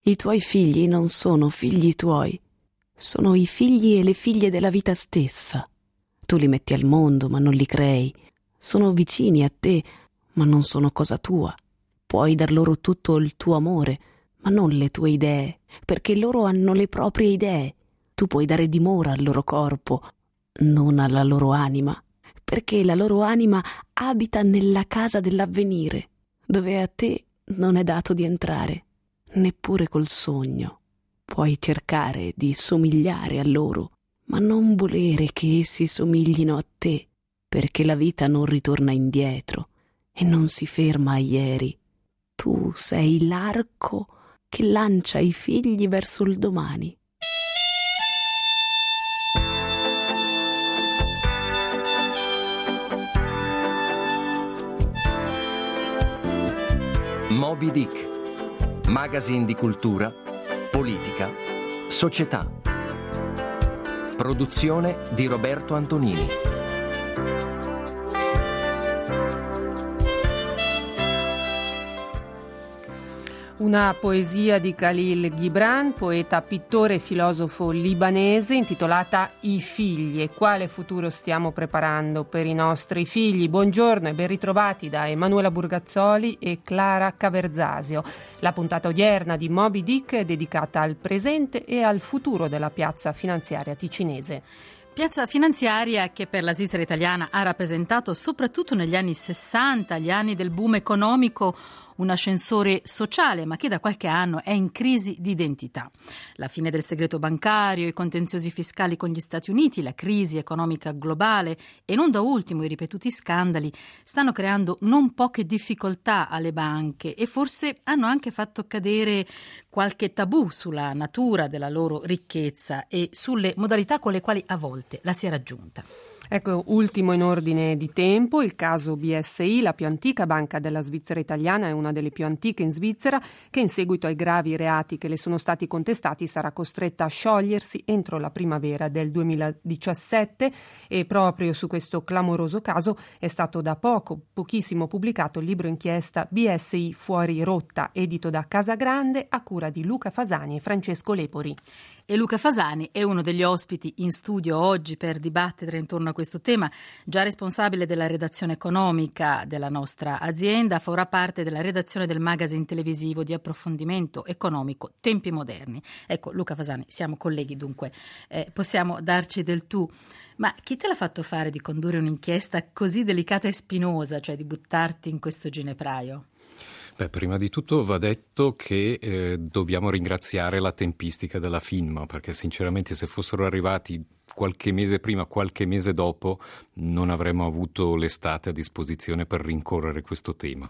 I tuoi figli non sono figli tuoi, sono i figli e le figlie della vita stessa. Tu li metti al mondo, ma non li crei. Sono vicini a te, ma non sono cosa tua. Puoi dar loro tutto il tuo amore, ma non le tue idee, perché loro hanno le proprie idee. Tu puoi dare dimora al loro corpo, non alla loro anima, perché la loro anima abita nella casa dell'avvenire, dove a te non è dato di entrare, neppure col sogno. Puoi cercare di somigliare a loro, ma non volere che essi somiglino a te, perché la vita non ritorna indietro e non si ferma a ieri. Tu sei l'arco che lancia i figli verso il domani. Moby Dick, magazine di cultura, politica, società. Produzione di Roberto Antonini. Una poesia di Khalil Gibran, poeta, pittore e filosofo libanese, intitolata I figli e quale futuro stiamo preparando per i nostri figli. Buongiorno e ben ritrovati da Emanuela Burgazzoli e Clara Caverzasio. La puntata odierna di Moby Dick è dedicata al presente e al futuro della piazza finanziaria ticinese. Piazza finanziaria che per la Svizzera italiana ha rappresentato soprattutto negli anni 60, gli anni del boom economico, un ascensore sociale, ma che da qualche anno è in crisi di identità. La fine del segreto bancario, i contenziosi fiscali con gli Stati Uniti, la crisi economica globale e non da ultimo i ripetuti scandali stanno creando non poche difficoltà alle banche e forse hanno anche fatto cadere qualche tabù sulla natura della loro ricchezza e sulle modalità con le quali a volte la si è raggiunta. Ecco, ultimo in ordine di tempo, il caso BSI, la più antica banca della Svizzera italiana, è una delle più antiche in Svizzera, che in seguito ai gravi reati che le sono stati contestati sarà costretta a sciogliersi entro la primavera del 2017 e proprio su questo clamoroso caso è stato da pochissimo pubblicato il libro inchiesta BSI Fuori rotta, edito da Casagrande a cura di Luca Fasani e Francesco Lepori. E Luca Fasani è uno degli ospiti in studio oggi per dibattere intorno a questo tema, già responsabile della redazione economica della nostra azienda, fa ora parte della redazione del magazine televisivo di approfondimento economico Tempi Moderni. Ecco, Luca Fasani, siamo colleghi, dunque possiamo darci del tu. Ma chi te l'ha fatto fare di condurre un'inchiesta così delicata e spinosa, cioè di buttarti in questo ginepraio? Beh, prima di tutto va detto che dobbiamo ringraziare la tempistica della FINMA, perché sinceramente se fossero arrivati qualche mese prima, qualche mese dopo, non avremmo avuto l'estate a disposizione per rincorrere questo tema.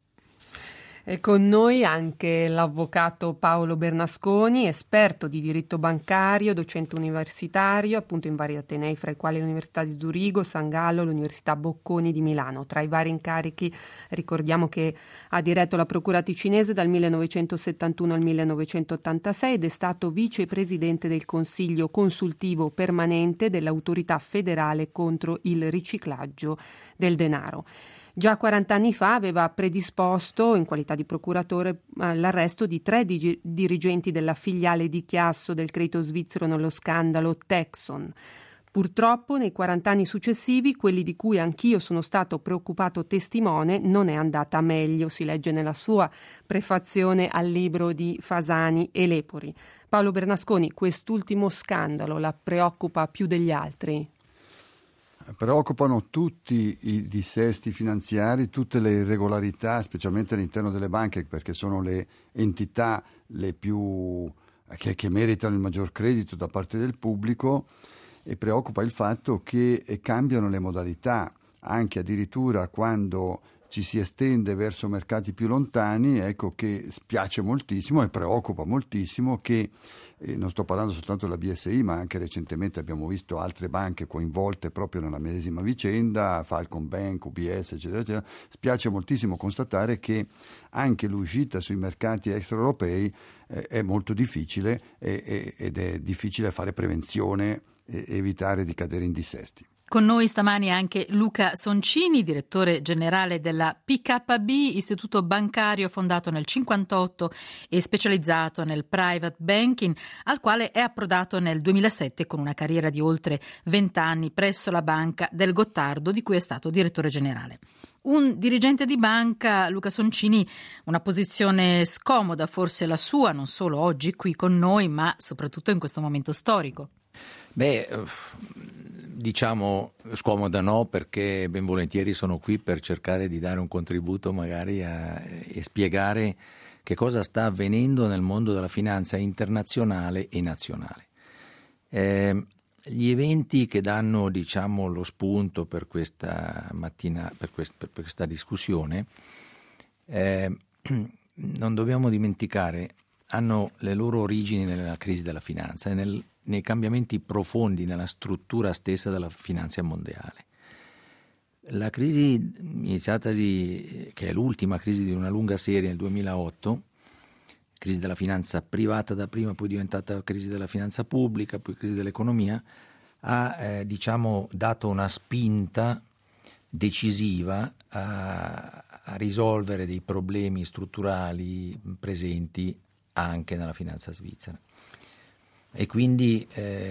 E con noi anche l'avvocato Paolo Bernasconi, esperto di diritto bancario, docente universitario, appunto in vari atenei, fra i quali l'Università di Zurigo, San Gallo, l'Università Bocconi di Milano. Tra i vari incarichi ricordiamo che ha diretto la Procura ticinese dal 1971 al 1986 ed è stato vicepresidente del Consiglio consultivo permanente dell'Autorità federale contro il riciclaggio del denaro. Già 40 anni fa aveva predisposto, in qualità di procuratore, l'arresto di 3 dirigenti della filiale di Chiasso del credito svizzero nello scandalo Texon. Purtroppo nei 40 anni successivi, quelli di cui anch'io sono stato preoccupato testimone, non è andata meglio, si legge nella sua prefazione al libro di Fasani e Lepori. Paolo Bernasconi, quest'ultimo scandalo la preoccupa più degli altri? Preoccupano tutti i dissesti finanziari, tutte le irregolarità, specialmente all'interno delle banche, perché sono le entità le più che meritano il maggior credito da parte del pubblico, e preoccupa il fatto che cambiano le modalità, anche addirittura quando ci si estende verso mercati più lontani. Ecco che spiace moltissimo e preoccupa moltissimo che non sto parlando soltanto della BSI, ma anche recentemente abbiamo visto altre banche coinvolte proprio nella medesima vicenda, Falcon Bank, UBS, eccetera, eccetera. Spiace moltissimo constatare che anche l'uscita sui mercati extraeuropei è molto difficile ed è difficile fare prevenzione e evitare di cadere in dissesti. Con noi stamani anche Luca Soncini, direttore generale della PKB, istituto bancario fondato nel 1958 e specializzato nel private banking, al quale è approdato nel 2007 con una carriera di oltre 20 anni presso la Banca del Gottardo, di cui è stato direttore generale. Un dirigente di banca, Luca Soncini, una posizione scomoda forse la sua, non solo oggi qui con noi, ma soprattutto in questo momento storico. Diciamo scomoda no, perché ben volentieri sono qui per cercare di dare un contributo magari e spiegare che cosa sta avvenendo nel mondo della finanza internazionale e nazionale. Gli eventi che danno lo spunto per questa mattina, per questa discussione, non dobbiamo dimenticare, hanno le loro origini nella crisi della finanza e nei cambiamenti profondi nella struttura stessa della finanza mondiale. La crisi iniziatasi, che è l'ultima crisi di una lunga serie nel 2008, crisi della finanza privata da prima, poi diventata crisi della finanza pubblica, poi crisi dell'economia, ha dato una spinta decisiva a risolvere dei problemi strutturali presenti anche nella finanza svizzera. E quindi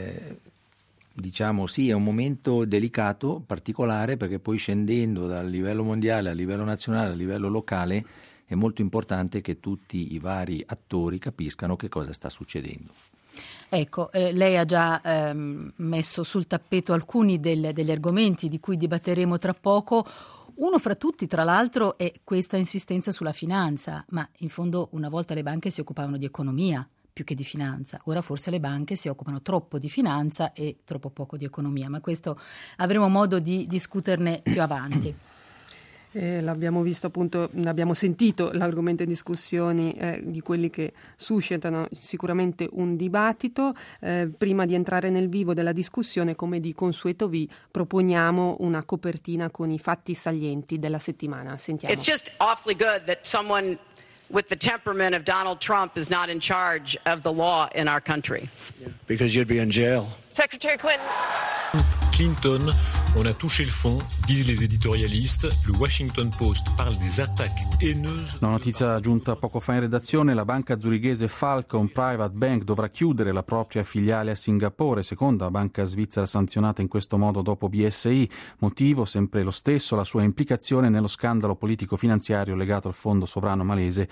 sì, è un momento delicato, particolare, perché poi scendendo dal livello mondiale al livello nazionale, al livello locale, è molto importante che tutti i vari attori capiscano che cosa sta succedendo. Ecco, lei ha già messo sul tappeto alcuni degli argomenti di cui dibatteremo tra poco. Uno fra tutti, tra l'altro, è questa insistenza sulla finanza, ma in fondo una volta le banche si occupavano di economia più che di finanza. Ora forse le banche si occupano troppo di finanza e troppo poco di economia, ma questo avremo modo di discuterne più avanti. L'abbiamo visto appunto, abbiamo sentito l'argomento in discussioni di quelli che suscitano sicuramente un dibattito. Prima di entrare nel vivo della discussione, come di consueto, vi proponiamo una copertina con i fatti salienti della settimana. Sentiamo. It's just awfully good that someone with the temperament of Donald Trump is not in charge of the law in our country. Because you'd be in jail. Secretary Clinton. Clinton, on a touché le fond, disent les éditorialistes. Le Washington Post parle des attaques haineuses. Una notizia giunta poco fa in redazione: la banca zurighese Falcon Private Bank dovrà chiudere la propria filiale a Singapore, seconda banca svizzera sanzionata in questo modo dopo BSI. Motivo sempre lo stesso, la sua implicazione nello scandalo politico-finanziario legato al fondo sovrano malese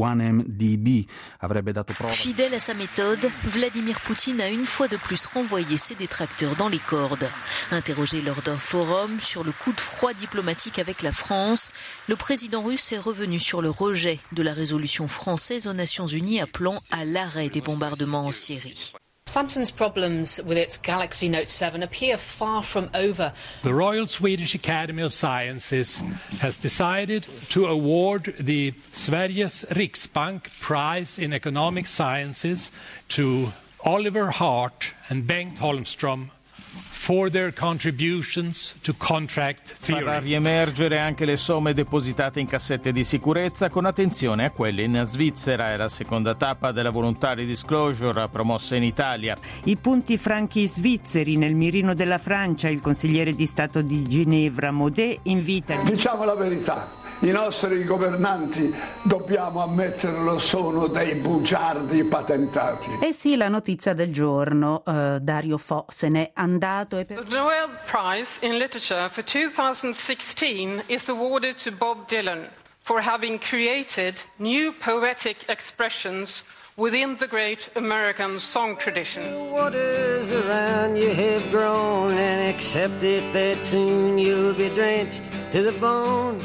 1MDB. Avrebbe dato prova. Fidèle à sa méthode, Vladimir Poutine a une fois de plus renvoyé ses détracteurs dans les cordes. Interrogé lors d'un forum sur le coup de froid diplomatique avec la France, le président russe est revenu sur le rejet de la résolution française aux Nations Unies appelant à l'arrêt des bombardements en Syrie. Samsung's problems with its Galaxy Note 7 appear far from over. The Royal Swedish Academy of Sciences has decided to award the Sveriges Riksbank Prize in Economic Sciences to Oliver Hart and Bengt Holmström for their contributions to contract theory. Farà riemergere anche le somme depositate in cassette di sicurezza, con attenzione a quelle in Svizzera. È la seconda tappa della Voluntary Disclosure promossa in Italia. I punti franchi svizzeri nel mirino della Francia. Il consigliere di Stato di Ginevra Maudet invita. Diciamo la verità. I nostri governanti, dobbiamo ammetterlo, sono dei bugiardi patentati. Eh sì, la notizia del giorno. Dario Fo se n'è andato. The Nobel Prize in Literature for 2016 is awarded to Bob Dylan for having created new poetic expressions within the great American song tradition. The waters around you have grown, and accept it that soon you'll be drenched to the bone.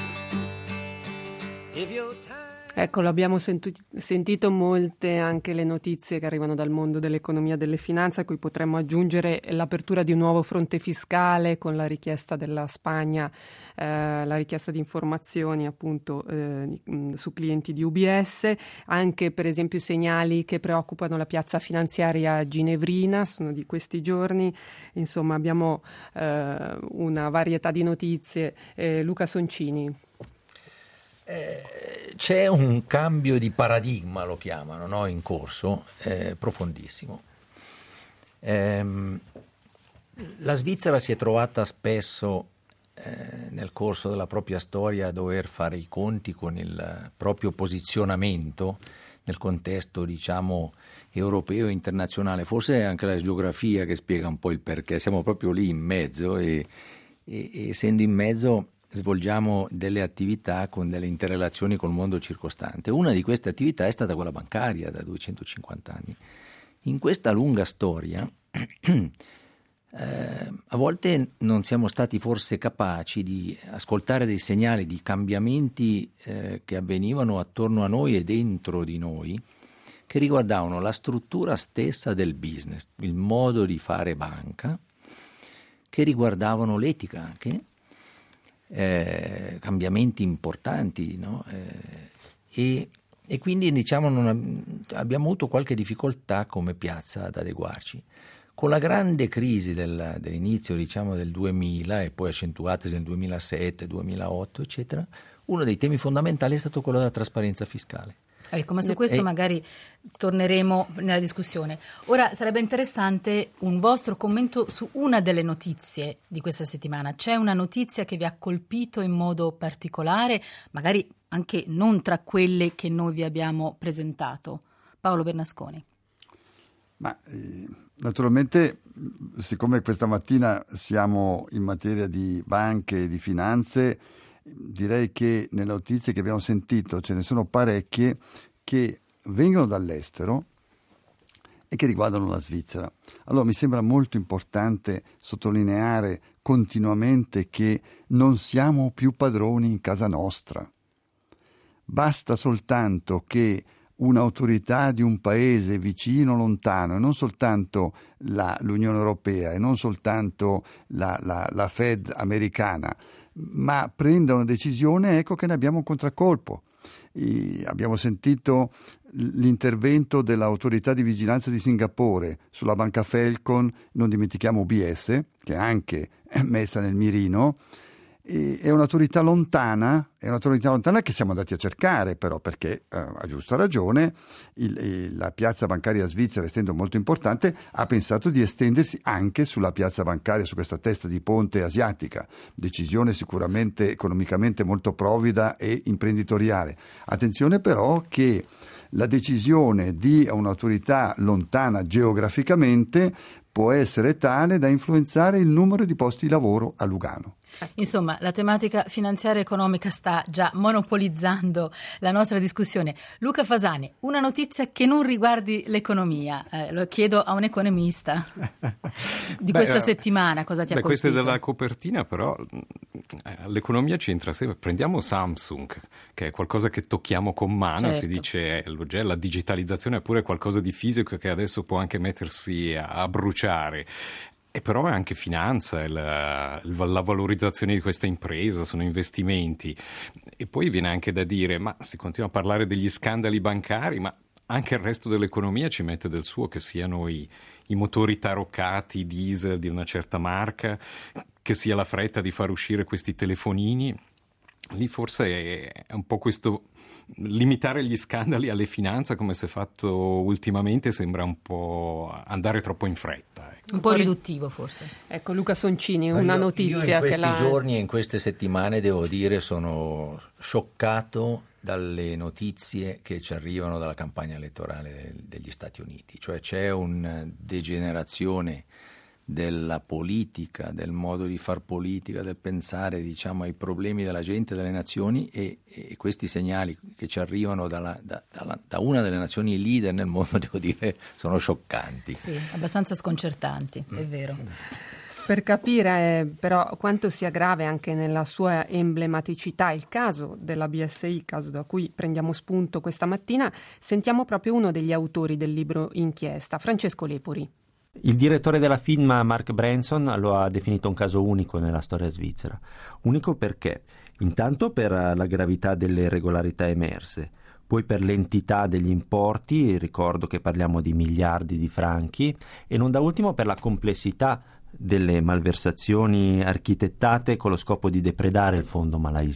Ecco, l'abbiamo sentito molte anche le notizie che arrivano dal mondo dell'economia e delle finanze, a cui potremmo aggiungere l'apertura di un nuovo fronte fiscale con la richiesta della Spagna, la richiesta di informazioni appunto su clienti di UBS, anche per esempio segnali che preoccupano la piazza finanziaria ginevrina, sono di questi giorni. Insomma, abbiamo una varietà di notizie. Luca Soncini. C'è un cambio di paradigma, lo chiamano, no? In corso, profondissimo. La Svizzera si è trovata spesso nel corso della propria storia a dover fare i conti con il proprio posizionamento nel contesto, diciamo, europeo e internazionale. Forse è anche la geografia che spiega un po' il perché. Siamo proprio lì in mezzo e essendo in mezzo svolgiamo delle attività con delle interrelazioni col mondo circostante. Una di queste attività è stata quella bancaria da 250 anni. In questa lunga storia a volte non siamo stati forse capaci di ascoltare dei segnali di cambiamenti che avvenivano attorno a noi e dentro di noi, che riguardavano la struttura stessa del business, il modo di fare banca, che riguardavano l'etica anche, cambiamenti importanti, no? E quindi diciamo abbiamo avuto qualche difficoltà come piazza ad adeguarci. Con la grande crisi dell'inizio, diciamo, del 2000 e poi accentuatasi nel 2007, 2008, eccetera, uno dei temi fondamentali è stato quello della trasparenza fiscale. Ecco, ma su questo magari torneremo nella discussione. Ora sarebbe interessante un vostro commento su una delle notizie di questa settimana. C'è una notizia che vi ha colpito in modo particolare, magari anche non tra quelle che noi vi abbiamo presentato? Paolo Bernasconi. Ma naturalmente, siccome questa mattina siamo in materia di banche e di finanze, direi che nelle notizie che abbiamo sentito ce ne sono parecchie che vengono dall'estero e che riguardano la Svizzera. Allora mi sembra molto importante sottolineare continuamente che non siamo più padroni in casa nostra. Basta soltanto che un'autorità di un paese vicino, lontano, e non soltanto l'Unione Europea e non soltanto la Fed americana, ma prenda una decisione, ecco che ne abbiamo un contraccolpo. Abbiamo sentito l'intervento dell'autorità di vigilanza di Singapore sulla banca Falcon, non dimentichiamo UBS, che è anche messa nel mirino. È un'autorità lontana che siamo andati a cercare, però, perché a giusta ragione la piazza bancaria svizzera, essendo molto importante, ha pensato di estendersi anche sulla piazza bancaria, su questa testa di ponte asiatica. Decisione sicuramente economicamente molto provvida e imprenditoriale. Attenzione però che la decisione di un'autorità lontana geograficamente può essere tale da influenzare il numero di posti di lavoro a Lugano. Insomma, la tematica finanziaria e economica sta già monopolizzando la nostra discussione. Luca Fasani, una notizia che non riguardi l'economia, lo chiedo a un economista di questa settimana, cosa ti ha colpito? Questa è della copertina, però l'economia ci entra sempre. Prendiamo Samsung, che è qualcosa che tocchiamo con mano, certo. Si dice la digitalizzazione è pure qualcosa di fisico che adesso può anche mettersi a bruciare. E però è anche finanza, la valorizzazione di questa impresa, sono investimenti. E poi viene anche da dire, ma si continua a parlare degli scandali bancari, ma anche il resto dell'economia ci mette del suo, che siano i motori taroccati, diesel di una certa marca, che sia la fretta di far uscire questi telefonini. Lì forse è un po' questo limitare gli scandali alle finanze, come si è fatto ultimamente, sembra un po' andare troppo in fretta. Un po' riduttivo forse. Ecco, Luca Soncini, una notizia io in questi giorni e in queste settimane, devo dire, sono scioccato dalle notizie che ci arrivano dalla campagna elettorale degli Stati Uniti. Cioè c'è una degenerazione della politica, del modo di far politica, del pensare, diciamo, ai problemi della gente e delle nazioni, e questi segnali che ci arrivano da una delle nazioni leader nel mondo, devo dire, sono scioccanti. Sì, abbastanza sconcertanti, è vero. Per capire però quanto sia grave anche nella sua emblematicità il caso della BSI, caso da cui prendiamo spunto questa mattina, sentiamo proprio uno degli autori del libro inchiesta, Francesco Lepori. Il direttore della FINMA, Mark Branson, lo ha definito un caso unico nella storia svizzera. Unico perché? Intanto per la gravità delle irregolarità emerse, poi per l'entità degli importi, ricordo che parliamo di miliardi di franchi, e non da ultimo per la complessità delle malversazioni architettate con lo scopo di depredare il fondo malaisiano.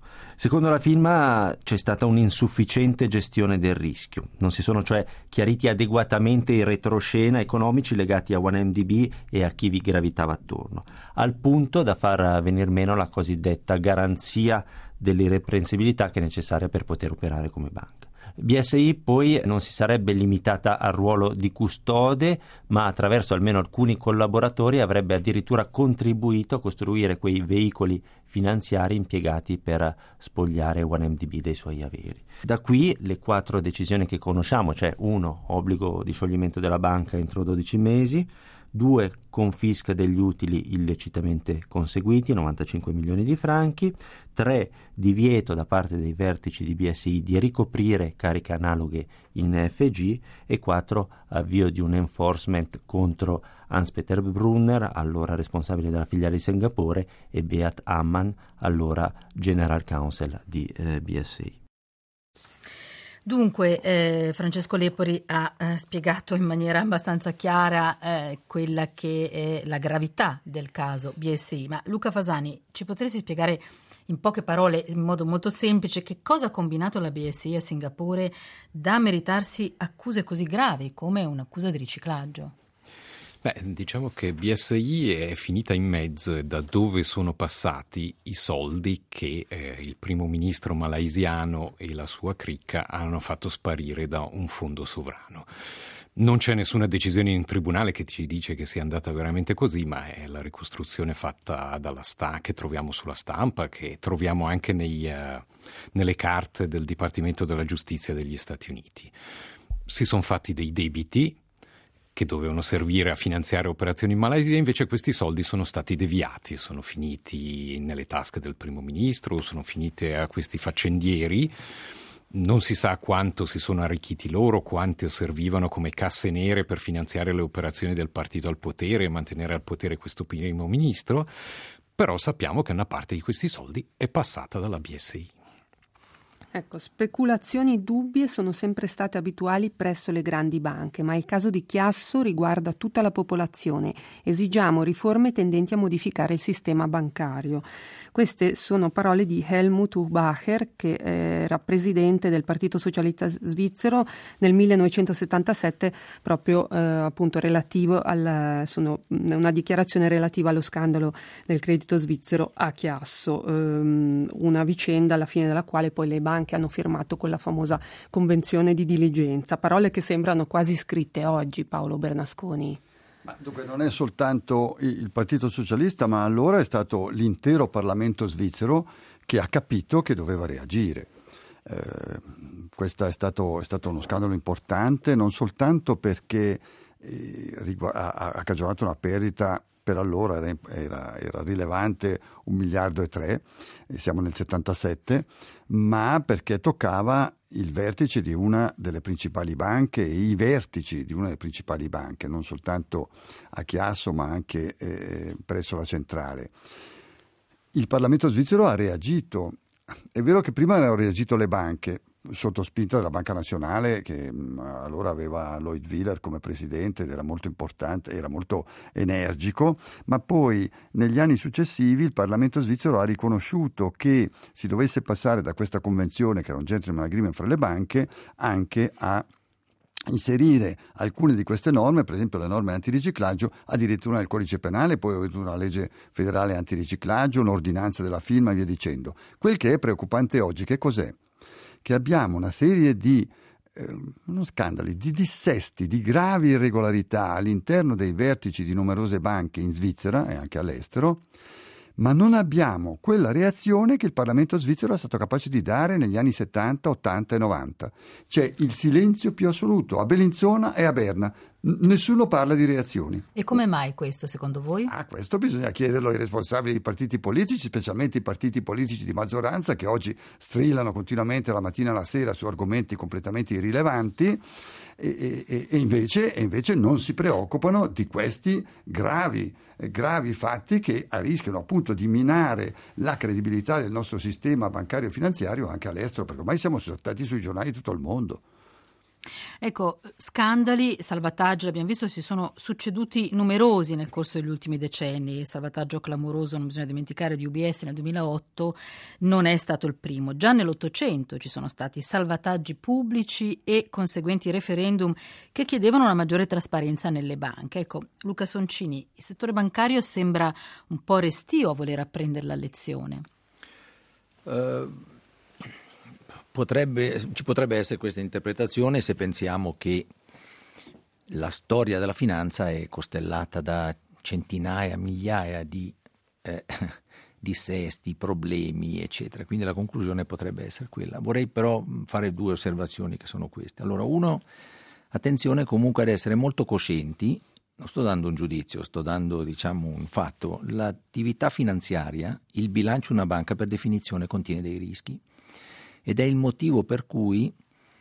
Secondo la firma c'è stata un'insufficiente gestione del rischio, non si sono cioè chiariti adeguatamente i retroscena economici legati a 1MDB e a chi vi gravitava attorno, al punto da far venir meno la cosiddetta garanzia dell'irreprensibilità che è necessaria per poter operare come banca. BSI poi non si sarebbe limitata al ruolo di custode, ma attraverso almeno alcuni collaboratori avrebbe addirittura contribuito a costruire quei veicoli finanziari impiegati per spogliare 1MDB dei suoi averi. Da qui le 4 decisioni che conosciamo, cioè 1. Obbligo di scioglimento della banca entro 12 mesi, 2. Confisca degli utili illecitamente conseguiti, 95 milioni di franchi, 3. Divieto da parte dei vertici di BSI di ricoprire cariche analoghe in FG e 4. Avvio di un enforcement contro Hans-Peter Brunner, allora responsabile della filiale di Singapore, e Beat Ammann, allora General Counsel di BSI. Dunque, Francesco Lepori ha spiegato in maniera abbastanza chiara quella che è la gravità del caso BSI, ma Luca Fasani, ci potresti spiegare in poche parole, in modo molto semplice, che cosa ha combinato la BSI a Singapore da meritarsi accuse così gravi come un'accusa di riciclaggio? Diciamo che BSI è finita in mezzo e da dove sono passati i soldi che il primo ministro malaysiano e la sua cricca hanno fatto sparire da un fondo sovrano. Non c'è nessuna decisione in tribunale che ci dice che sia andata veramente così, ma è la ricostruzione fatta dalla che troviamo sulla stampa, che troviamo anche nelle carte del Dipartimento della Giustizia degli Stati Uniti. Si sono fatti dei debiti che dovevano servire a finanziare operazioni in Malaysia, invece questi soldi sono stati deviati, sono finiti nelle tasche del primo ministro, sono finite a questi faccendieri. Non si sa quanto si sono arricchiti loro, quanto servivano come casse nere per finanziare le operazioni del partito al potere e mantenere al potere questo primo ministro, però sappiamo che una parte di questi soldi è passata dalla BSI. Ecco, speculazioni dubbie sono sempre state abituali presso le grandi banche, ma il caso di Chiasso riguarda tutta la popolazione. Esigiamo riforme tendenti a modificare il sistema bancario. Queste sono parole di Helmut Urbacher, che era presidente del Partito Socialista Svizzero nel 1977, proprio appunto relativo sono una dichiarazione relativa allo scandalo del credito svizzero a Chiasso, una vicenda alla fine della quale poi le banche hanno firmato quella famosa convenzione di diligenza, parole che sembrano quasi scritte oggi, Paolo Bernasconi. Ma dunque non è soltanto il Partito Socialista, ma allora è stato l'intero Parlamento svizzero che ha capito che doveva reagire. Questo è stato uno scandalo importante, non soltanto perché ha cagionato una perdita. Per allora era rilevante 1,3 miliardi, siamo nel 77, ma perché toccava il vertice di una delle principali banche e i vertici di una delle principali banche, non soltanto a Chiasso ma anche presso la centrale. Il Parlamento svizzero ha reagito. È vero che prima hanno reagito le banche, sotto spinta della Banca Nazionale, che allora aveva Lloyd Wheeler come presidente ed era molto importante, era molto energico, ma poi negli anni successivi il Parlamento svizzero ha riconosciuto che si dovesse passare da questa convenzione, che era un gentleman agreement fra le banche, anche a inserire alcune di queste norme, per esempio le norme antiriciclaggio, addirittura nel codice penale, poi una legge federale antiriciclaggio, un'ordinanza della firma e via dicendo. Quel che è preoccupante oggi, che cos'è? Che abbiamo una serie di scandali, di dissesti, di gravi irregolarità all'interno dei vertici di numerose banche in Svizzera e anche all'estero, ma non abbiamo quella reazione che il Parlamento svizzero è stato capace di dare negli anni 70, 80 e 90. C'è il silenzio più assoluto a Bellinzona e a Berna. Nessuno parla di reazioni. E come mai questo, secondo voi? Questo bisogna chiederlo ai responsabili dei partiti politici, specialmente i partiti politici di maggioranza, che oggi strillano continuamente la mattina e la sera su argomenti completamente irrilevanti e invece non si preoccupano di questi gravi fatti che rischiano appunto di minare la credibilità del nostro sistema bancario e finanziario anche all'estero, perché ormai siamo stati sui giornali di tutto il mondo. Ecco, scandali, salvataggi, abbiamo visto, si sono succeduti numerosi nel corso degli ultimi decenni. Il salvataggio clamoroso, non bisogna dimenticare, di UBS nel 2008 non è stato il primo. Già nell'Ottocento ci sono stati salvataggi pubblici e conseguenti referendum che chiedevano una maggiore trasparenza nelle banche. Ecco, Luca Soncini, il settore bancario sembra un po' restio a voler apprendere la lezione. Ci potrebbe essere questa interpretazione se pensiamo che la storia della finanza è costellata da centinaia, migliaia di dissesti, problemi, eccetera. Quindi la conclusione potrebbe essere quella. Vorrei però fare 2 osservazioni che sono queste. Allora, uno, attenzione comunque ad essere molto coscienti. Non sto dando un giudizio, sto dando un fatto. L'attività finanziaria, il bilancio di una banca per definizione contiene dei rischi. Ed è il motivo per cui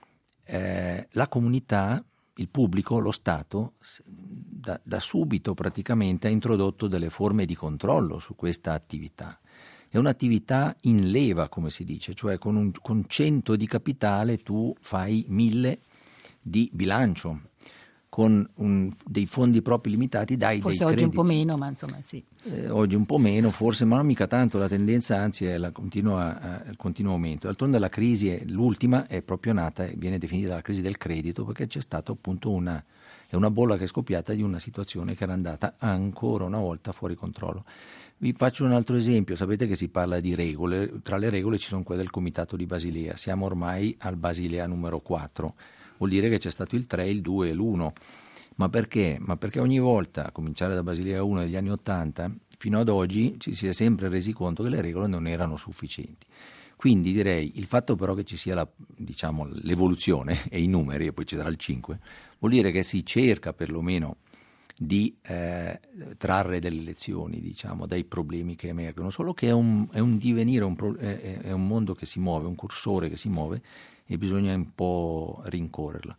la comunità, il pubblico, lo Stato, da subito praticamente ha introdotto delle forme di controllo su questa attività. È un'attività in leva, come si dice, cioè con 100 di capitale tu fai 1000 di bilancio. Con dei fondi propri limitati dai forse dei oggi crediti. Un po' meno, ma insomma sì. Oggi un po' meno forse, ma non mica tanto, la tendenza anzi è il continuo aumento. D'altronde la crisi l'ultima è proprio nata e viene definita la crisi del credito, perché c'è stato appunto una bolla che è scoppiata di una situazione che era andata ancora una volta fuori controllo. Vi faccio un altro esempio. Sapete che si parla di regole, tra le regole ci sono quelle del Comitato di Basilea, siamo ormai al Basilea numero 4. Vuol dire che c'è stato il 3, il 2 e l'1. Ma perché? Ma perché ogni volta, a cominciare da Basilea 1 degli anni 80, fino ad oggi ci si è sempre resi conto che le regole non erano sufficienti. Quindi direi, il fatto però che ci sia l'evoluzione e i numeri, e poi ci sarà il 5, vuol dire che si cerca perlomeno di trarre delle lezioni, dai problemi che emergono, solo che è un divenire, è un mondo che si muove, un cursore che si muove, e bisogna un po' rincorrerla.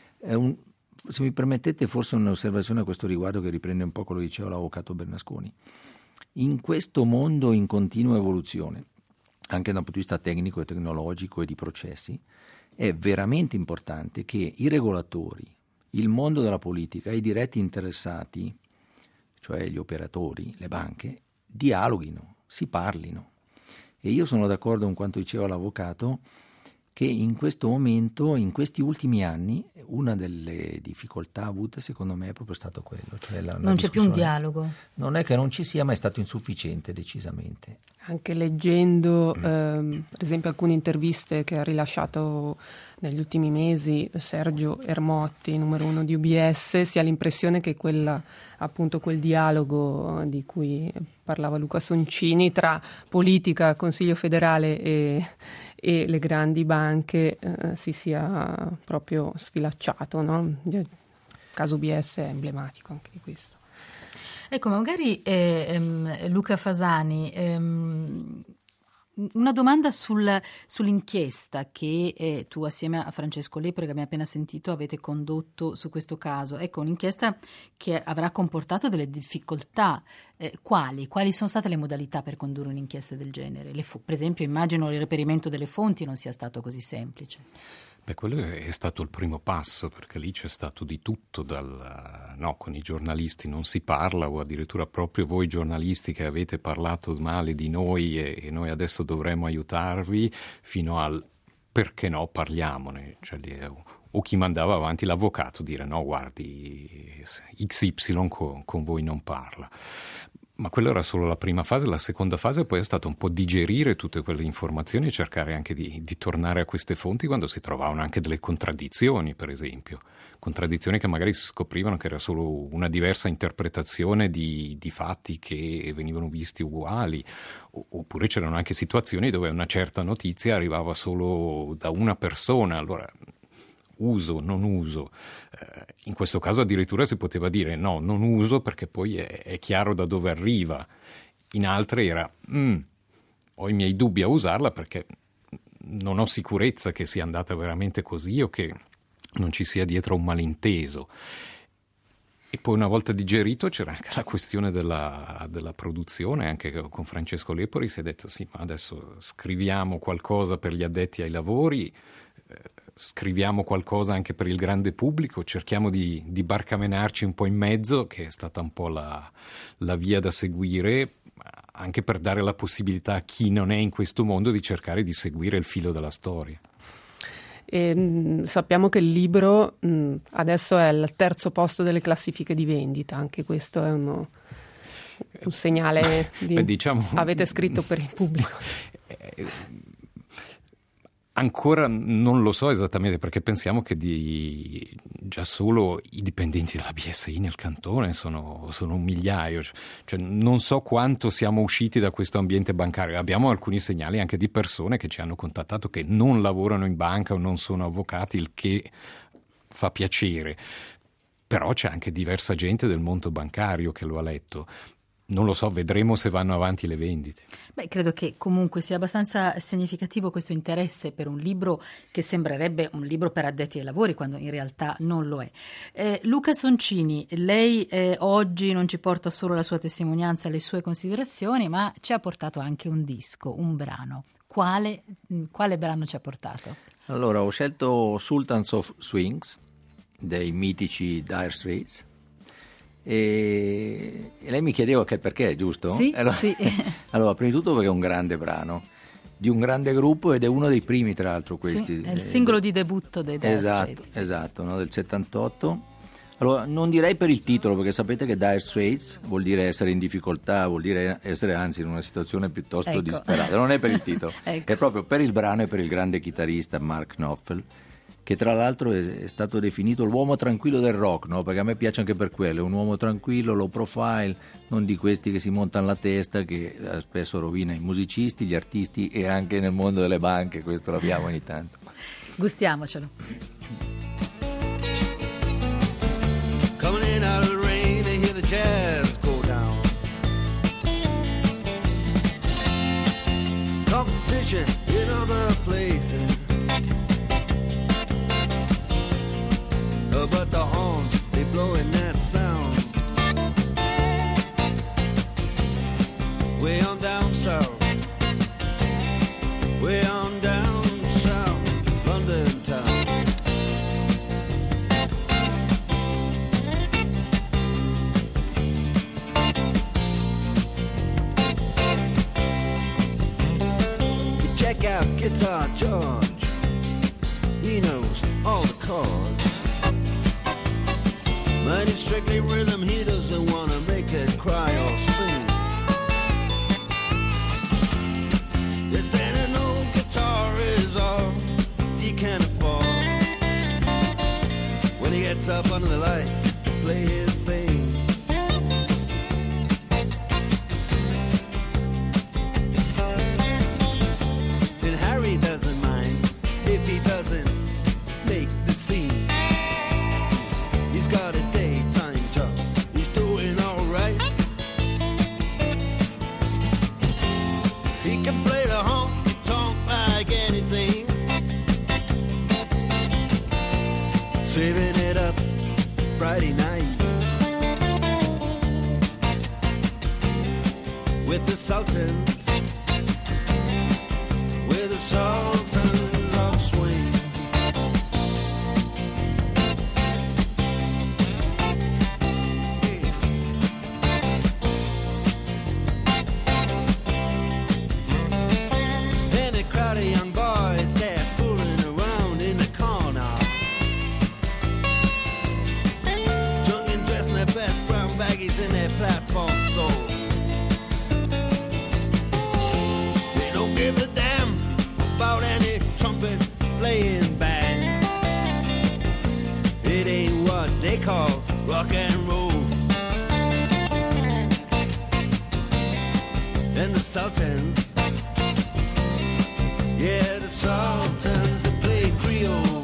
Se mi permettete forse un'osservazione a questo riguardo che riprende un po' quello che diceva l'avvocato Bernasconi. In questo mondo in continua evoluzione, anche dal punto di vista tecnico e tecnologico e di processi, è veramente importante che i regolatori, il mondo della politica e i diretti interessati, cioè gli operatori, le banche, dialoghino, si parlino. E io sono d'accordo con quanto diceva l'avvocato, che in questo momento, in questi ultimi anni, una delle difficoltà avute secondo me è proprio stato quello. Cioè non c'è più un dialogo. Non è che non ci sia, ma è stato insufficiente decisamente. Anche leggendo, per esempio, alcune interviste che ha rilasciato negli ultimi mesi Sergio Ermotti, numero 1 di UBS, si ha l'impressione che quel dialogo di cui parlava Luca Soncini tra politica, Consiglio federale e le grandi banche si sia proprio sfilacciato, no? Il caso UBS è emblematico anche di questo. Ecco, magari Luca Fasani, una domanda sull'inchiesta che tu assieme a Francesco Lepore, che abbiamo appena sentito, avete condotto su questo caso. Ecco, un'inchiesta che avrà comportato delle difficoltà. Quali sono state le modalità per condurre un'inchiesta del genere? Per esempio, immagino il reperimento delle fonti non sia stato così semplice. Quello è stato il primo passo, perché lì c'è stato di tutto, con i giornalisti non si parla, o addirittura proprio voi giornalisti che avete parlato male di noi e noi adesso dovremmo aiutarvi, fino al perché no, parliamone, o chi mandava avanti l'avvocato dire no, guardi, XY con voi non parla. Ma quella era solo la prima fase. La seconda fase poi è stato un po' digerire tutte quelle informazioni e cercare anche di tornare a queste fonti quando si trovavano anche delle contraddizioni, per esempio. Contraddizioni che magari si scoprivano che era solo una diversa interpretazione di fatti che venivano visti uguali. Oppure c'erano anche situazioni dove una certa notizia arrivava solo da una persona. Allora, uso, non uso. In questo caso addirittura si poteva dire no, non uso perché poi è chiaro da dove arriva. In altre era ho i miei dubbi a usarla perché non ho sicurezza che sia andata veramente così o che non ci sia dietro un malinteso. E poi una volta digerito c'era anche la questione della produzione. Anche con Francesco Lepori si è detto sì, ma adesso scriviamo qualcosa per gli addetti ai lavori, scriviamo qualcosa anche per il grande pubblico, cerchiamo di barcamenarci un po' in mezzo, che è stata un po' la via da seguire, anche per dare la possibilità a chi non è in questo mondo di cercare di seguire il filo della storia. E, sappiamo che il libro adesso è al 3° posto delle classifiche di vendita, anche questo è un segnale diciamo, avete scritto per il pubblico. Ancora non lo so esattamente, perché pensiamo che già solo i dipendenti della BSI nel cantone sono 1 migliaio, cioè non so quanto siamo usciti da questo ambiente bancario. Abbiamo alcuni segnali anche di persone che ci hanno contattato che non lavorano in banca o non sono avvocati, il che fa piacere, però c'è anche diversa gente del mondo bancario che lo ha letto. Non lo so, vedremo se vanno avanti le vendite. Beh, credo che comunque sia abbastanza significativo questo interesse per un libro che sembrerebbe un libro per addetti ai lavori, quando in realtà non lo è. Luca Soncini, lei oggi non ci porta solo la sua testimonianza e le sue considerazioni, ma ci ha portato anche un disco, un brano. Quale brano ci ha portato? Allora, ho scelto Sultans of Swings dei mitici Dire Straits. E lei mi chiedeva anche il perché, giusto? Sì, allora, sì. Allora, prima di tutto perché è un grande brano di un grande gruppo ed è uno dei primi, tra l'altro, questi. Sì, è il singolo di debutto dei Dire Straits. Esatto, no, del 78. Allora, non direi per il titolo, perché sapete che Dire Straits vuol dire essere in difficoltà, vuol dire essere anzi in una situazione piuttosto disperata. Non è per il titolo, ecco. È proprio per il brano e per il grande chitarrista Mark Knopfler, che tra l'altro è stato definito l'uomo tranquillo del rock, no? Perché a me piace anche per quello, è un uomo tranquillo, low profile, non di questi che si montano la testa, che spesso rovina i musicisti, gli artisti e anche nel mondo delle banche, questo l'abbiamo ogni tanto. Gustiamocelo. Coming in out of the rain, they hear the jazz go down. Competition in other places, but the horns, they blowing that sound. Way on down south, way on down south, London town. You check out Guitar George, he knows all the chords. But it's strictly rhythm, he doesn't want to make it cry or sing. If then an old guitar is all he can afford, when he gets up under the lights to play his thing, then Harry doesn't mind if he doesn't make the scene. He's got a daytime job, he's doing alright. He can play the honky-tonk like anything, saving it up Friday night with the Sultans, with the Sultans of Swing. In their platform soul, they don't give a damn about any trumpet playing band. It ain't what they call rock and roll. And the Sultans, yeah, the Sultans, they play Creole.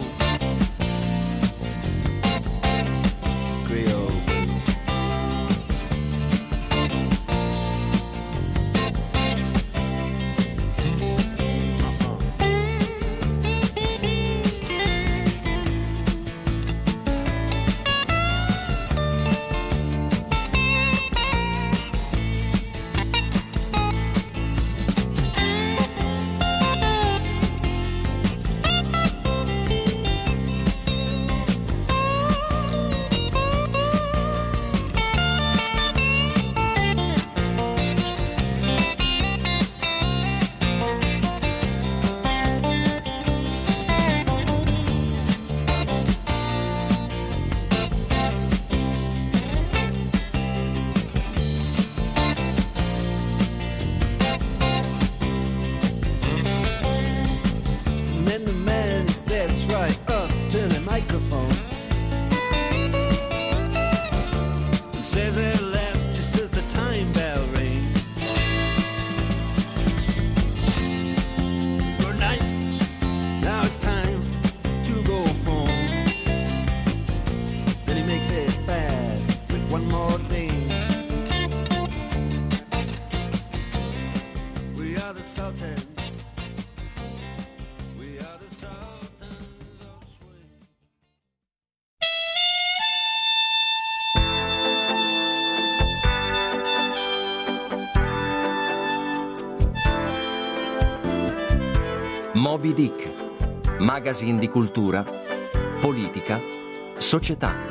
sultans. We are the sultans of swing. Moby Dick, magazine di cultura, politica, società.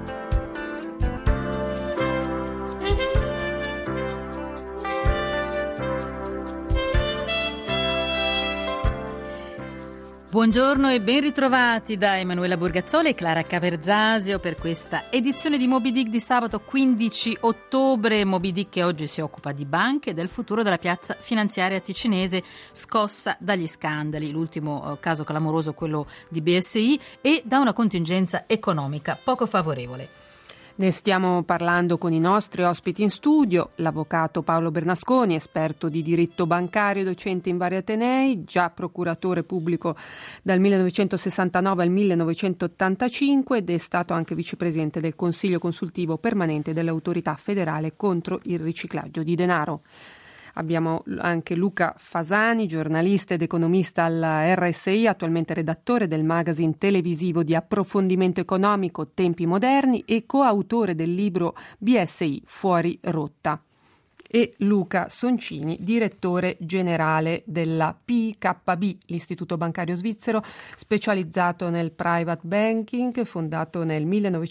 Buongiorno e ben ritrovati da Emanuela Borgazzoli e Clara Caverzasio per questa edizione di Moby Dick di sabato 15 ottobre. Moby Dick che oggi si occupa di banche e del futuro della piazza finanziaria ticinese scossa dagli scandali, l'ultimo caso clamoroso quello di BSI, e da una contingenza economica poco favorevole. Ne stiamo parlando con i nostri ospiti in studio, l'avvocato Paolo Bernasconi, esperto di diritto bancario, docente in vari atenei, già procuratore pubblico dal 1969 al 1985 ed è stato anche vicepresidente del Consiglio consultivo permanente dell'Autorità federale contro il riciclaggio di denaro. Abbiamo anche Luca Fasani, giornalista ed economista alla RSI, attualmente redattore del magazine televisivo di approfondimento economico Tempi Moderni e coautore del libro BSI Fuori Rotta. E Luca Soncini, direttore generale della PKB, l'Istituto Bancario Svizzero, specializzato nel private banking, fondato nel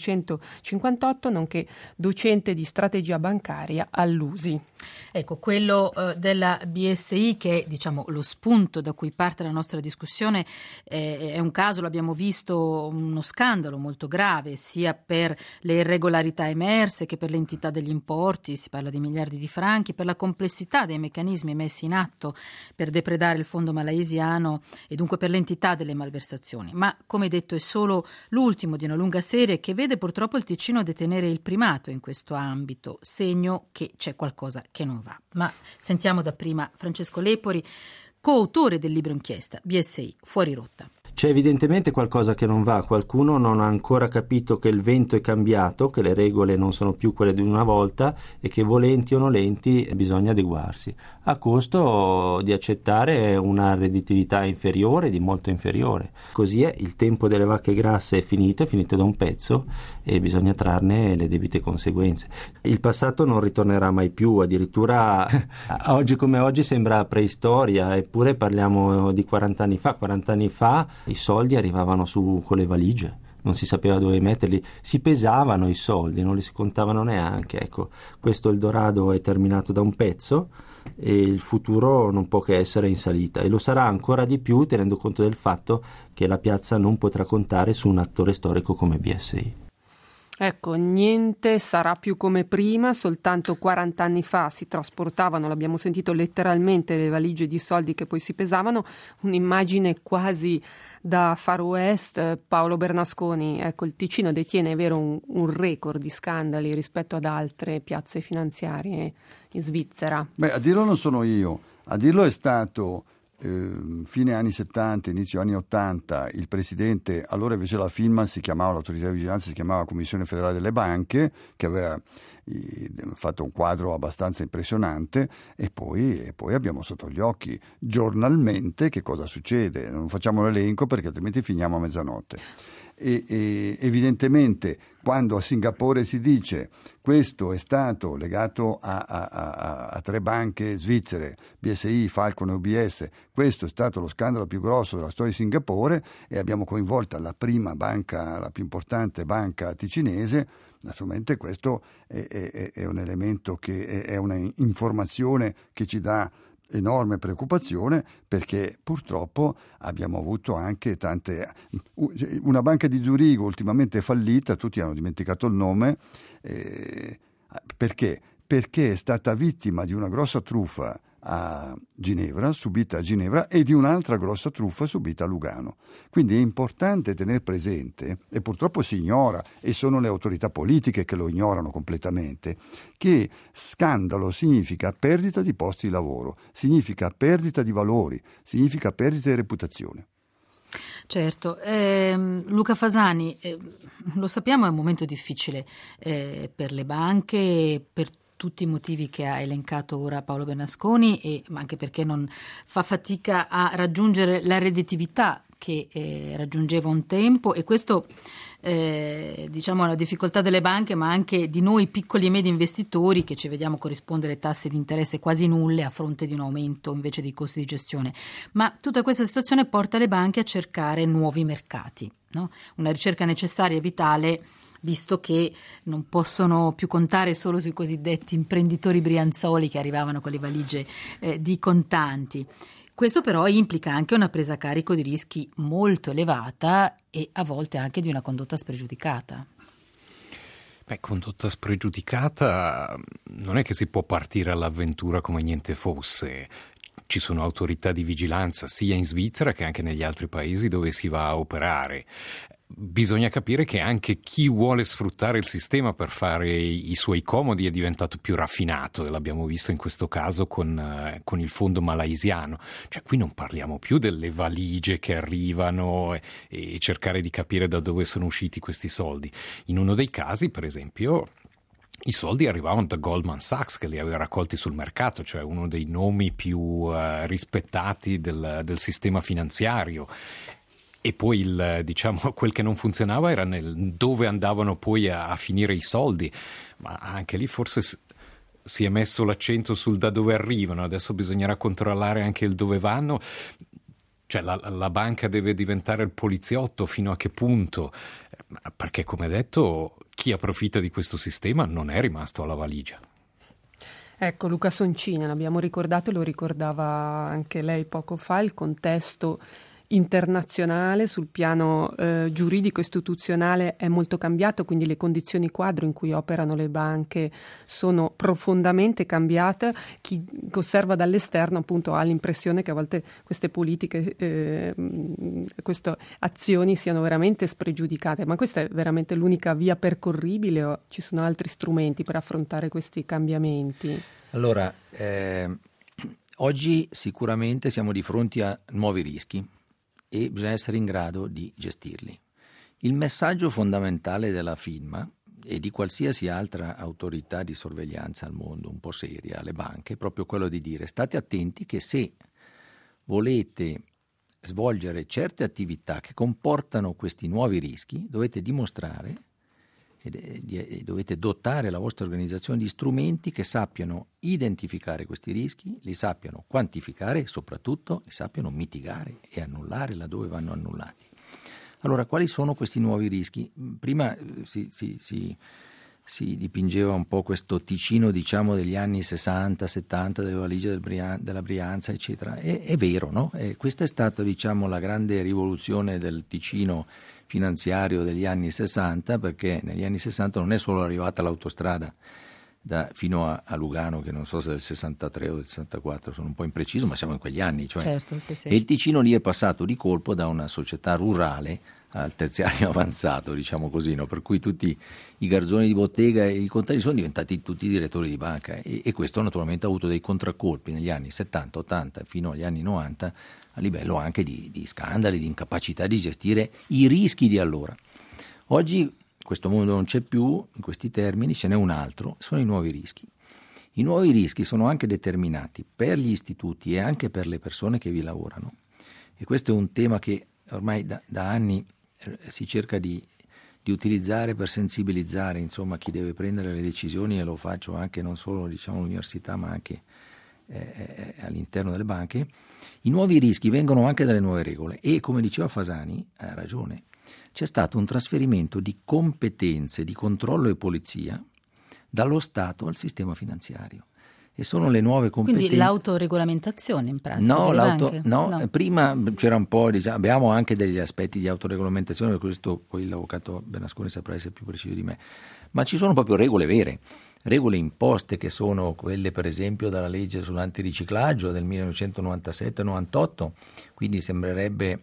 1958, nonché docente di strategia bancaria all'USI. Ecco, quello della BSI, che è diciamo lo spunto da cui parte la nostra discussione, è un caso, l'abbiamo visto, uno scandalo molto grave, sia per le irregolarità emerse che per l'entità degli importi, si parla di miliardi di franchi, per la complessità dei meccanismi messi in atto per depredare il fondo malaysiano e dunque per l'entità delle malversazioni. Ma, come detto, è solo l'ultimo di una lunga serie che vede purtroppo il Ticino detenere il primato in questo ambito, segno che c'è qualcosa che non va. Ma sentiamo dapprima Francesco Lepori, coautore del libro inchiesta BSI Fuori Rotta. C'è evidentemente qualcosa che non va, qualcuno non ha ancora capito che il vento è cambiato, che le regole non sono più quelle di una volta e che volenti o nolenti bisogna adeguarsi, a costo di accettare una redditività inferiore, di molto inferiore. Così è, il tempo delle vacche grasse è finito da un pezzo e bisogna trarne le debite conseguenze. Il passato non ritornerà mai più, addirittura oggi come oggi sembra preistoria, eppure parliamo di 40 anni fa. 40 anni fa i soldi arrivavano su con le valigie, non si sapeva dove metterli, si pesavano i soldi, non li si contavano neanche. Ecco, questo Eldorado è terminato da un pezzo e il futuro non può che essere in salita, e lo sarà ancora di più tenendo conto del fatto che la piazza non potrà contare su un attore storico come BSI. Ecco, niente sarà più come prima, soltanto 40 anni fa si trasportavano, l'abbiamo sentito letteralmente, le valigie di soldi che poi si pesavano, un'immagine quasi da Far West. Paolo Bernasconi, ecco, il Ticino detiene, è vero, un record di scandali rispetto ad altre piazze finanziarie in Svizzera. Beh, a dirlo non sono io, a dirlo è stato fine anni 70, inizio anni 80, il presidente, allora invece la FINMA si chiamava, l'autorità di vigilanza si chiamava Commissione Federale delle Banche, che aveva fatto un quadro abbastanza impressionante, e poi abbiamo sotto gli occhi giornalmente che cosa succede. Non facciamo l'elenco perché altrimenti finiamo a mezzanotte. E evidentemente quando a Singapore si dice questo è stato legato a tre banche svizzere, BSI, Falcon e UBS, questo è stato lo scandalo più grosso della storia di Singapore e abbiamo coinvolta la prima banca, la più importante banca ticinese, naturalmente questo è un elemento che è una informazione che ci dà enorme preoccupazione, perché purtroppo abbiamo avuto anche una banca di Zurigo ultimamente fallita, tutti hanno dimenticato il nome, perché è stata vittima di una grossa truffa subita a Ginevra e di un'altra grossa truffa subita a Lugano. Quindi è importante tenere presente, e purtroppo si ignora, e sono le autorità politiche che lo ignorano completamente, che scandalo significa perdita di posti di lavoro, significa perdita di valori, significa perdita di reputazione. Certo, Luca Fasani, lo sappiamo, è un momento difficile per le banche, per tutti i motivi che ha elencato ora Paolo Bernasconi, ma anche perché non fa fatica a raggiungere la redditività che raggiungeva un tempo, e questo diciamo è una difficoltà delle banche, ma anche di noi piccoli e medi investitori, che ci vediamo corrispondere tassi di interesse quasi nulle a fronte di un aumento invece dei costi di gestione. Ma tutta questa situazione porta le banche a cercare nuovi mercati, no? Una ricerca necessaria e vitale, visto che non possono più contare solo sui cosiddetti imprenditori brianzoli che arrivavano con le valigie di contanti. Questo però implica anche una presa a carico di rischi molto elevata e a volte anche di una condotta spregiudicata. Condotta spregiudicata non è che si può partire all'avventura come niente fosse. Ci sono autorità di vigilanza sia in Svizzera che anche negli altri paesi dove si va a operare. Bisogna capire che anche chi vuole sfruttare il sistema per fare i suoi comodi è diventato più raffinato, e l'abbiamo visto in questo caso con il fondo malaysiano. Cioè, qui non parliamo più delle valigie che arrivano e cercare di capire da dove sono usciti questi soldi. In uno dei casi, per esempio, i soldi arrivavano da Goldman Sachs, che li aveva raccolti sul mercato, cioè uno dei nomi più rispettati del sistema finanziario. E poi quel che non funzionava era nel dove andavano poi a finire i soldi, ma anche lì forse si è messo l'accento sul da dove arrivano. Adesso bisognerà controllare anche il dove vanno. Cioè la banca deve diventare il poliziotto, fino a che punto? Perché, come detto, chi approfitta di questo sistema non è rimasto alla valigia. Ecco, Luca Soncini, l'abbiamo ricordato e lo ricordava anche lei poco fa, il contesto internazionale sul piano giuridico istituzionale è molto cambiato, quindi le condizioni quadro in cui operano le banche sono profondamente cambiate. Chi osserva dall'esterno appunto ha l'impressione che a volte queste politiche, queste azioni siano veramente spregiudicate, ma questa è veramente l'unica via percorribile o ci sono altri strumenti per affrontare questi cambiamenti? Allora, oggi sicuramente siamo di fronte a nuovi rischi e bisogna essere in grado di gestirli. Il messaggio fondamentale della FINMA e di qualsiasi altra autorità di sorveglianza al mondo, un po' seria, alle banche, è proprio quello di dire: state attenti che se volete svolgere certe attività che comportano questi nuovi rischi, dovete dimostrare e dovete dotare la vostra organizzazione di strumenti che sappiano identificare questi rischi, li sappiano quantificare e soprattutto li sappiano mitigare e annullare laddove vanno annullati. Allora, quali sono questi nuovi rischi? Prima si dipingeva un po' questo Ticino, diciamo, degli anni 60-70, delle valigie della Brianza, eccetera. È vero, no? Questa è stata, diciamo, la grande rivoluzione del Ticino finanziario degli anni 60, perché negli anni 60 non è solo arrivata l'autostrada fino a Lugano, che non so se è del 63 o del 64, sono un po' impreciso, ma siamo in quegli anni. Cioè, certo, sì. E il Ticino lì è passato di colpo da una società rurale al terziario avanzato, diciamo così, no? Per cui tutti i garzoni di bottega e i contadini sono diventati tutti direttori di banca, e questo naturalmente ha avuto dei contraccolpi negli anni 70, 80 fino agli anni 90, a livello anche di scandali, di incapacità di gestire i rischi di allora. Oggi questo mondo non c'è più in questi termini, ce n'è un altro, sono i nuovi rischi. I nuovi rischi sono anche determinati per gli istituti e anche per le persone che vi lavorano, e questo è un tema che ormai da anni si cerca di utilizzare per sensibilizzare, insomma, chi deve prendere le decisioni, e lo faccio anche non solo, diciamo, all'università, ma anche all'interno delle banche. I nuovi rischi vengono anche dalle nuove regole e, come diceva Fasani, ha ragione, c'è stato un trasferimento di competenze di controllo e polizia dallo Stato al sistema finanziario, e sono le nuove competenze. Quindi l'autoregolamentazione in pratica? No. Prima c'era un po', diciamo, abbiamo anche degli aspetti di autoregolamentazione, per questo poi l'avvocato Bernasconi saprà essere più preciso di me, ma ci sono proprio regole vere, regole imposte, che sono quelle per esempio dalla legge sull'antiriciclaggio del 1997-98, quindi sembrerebbe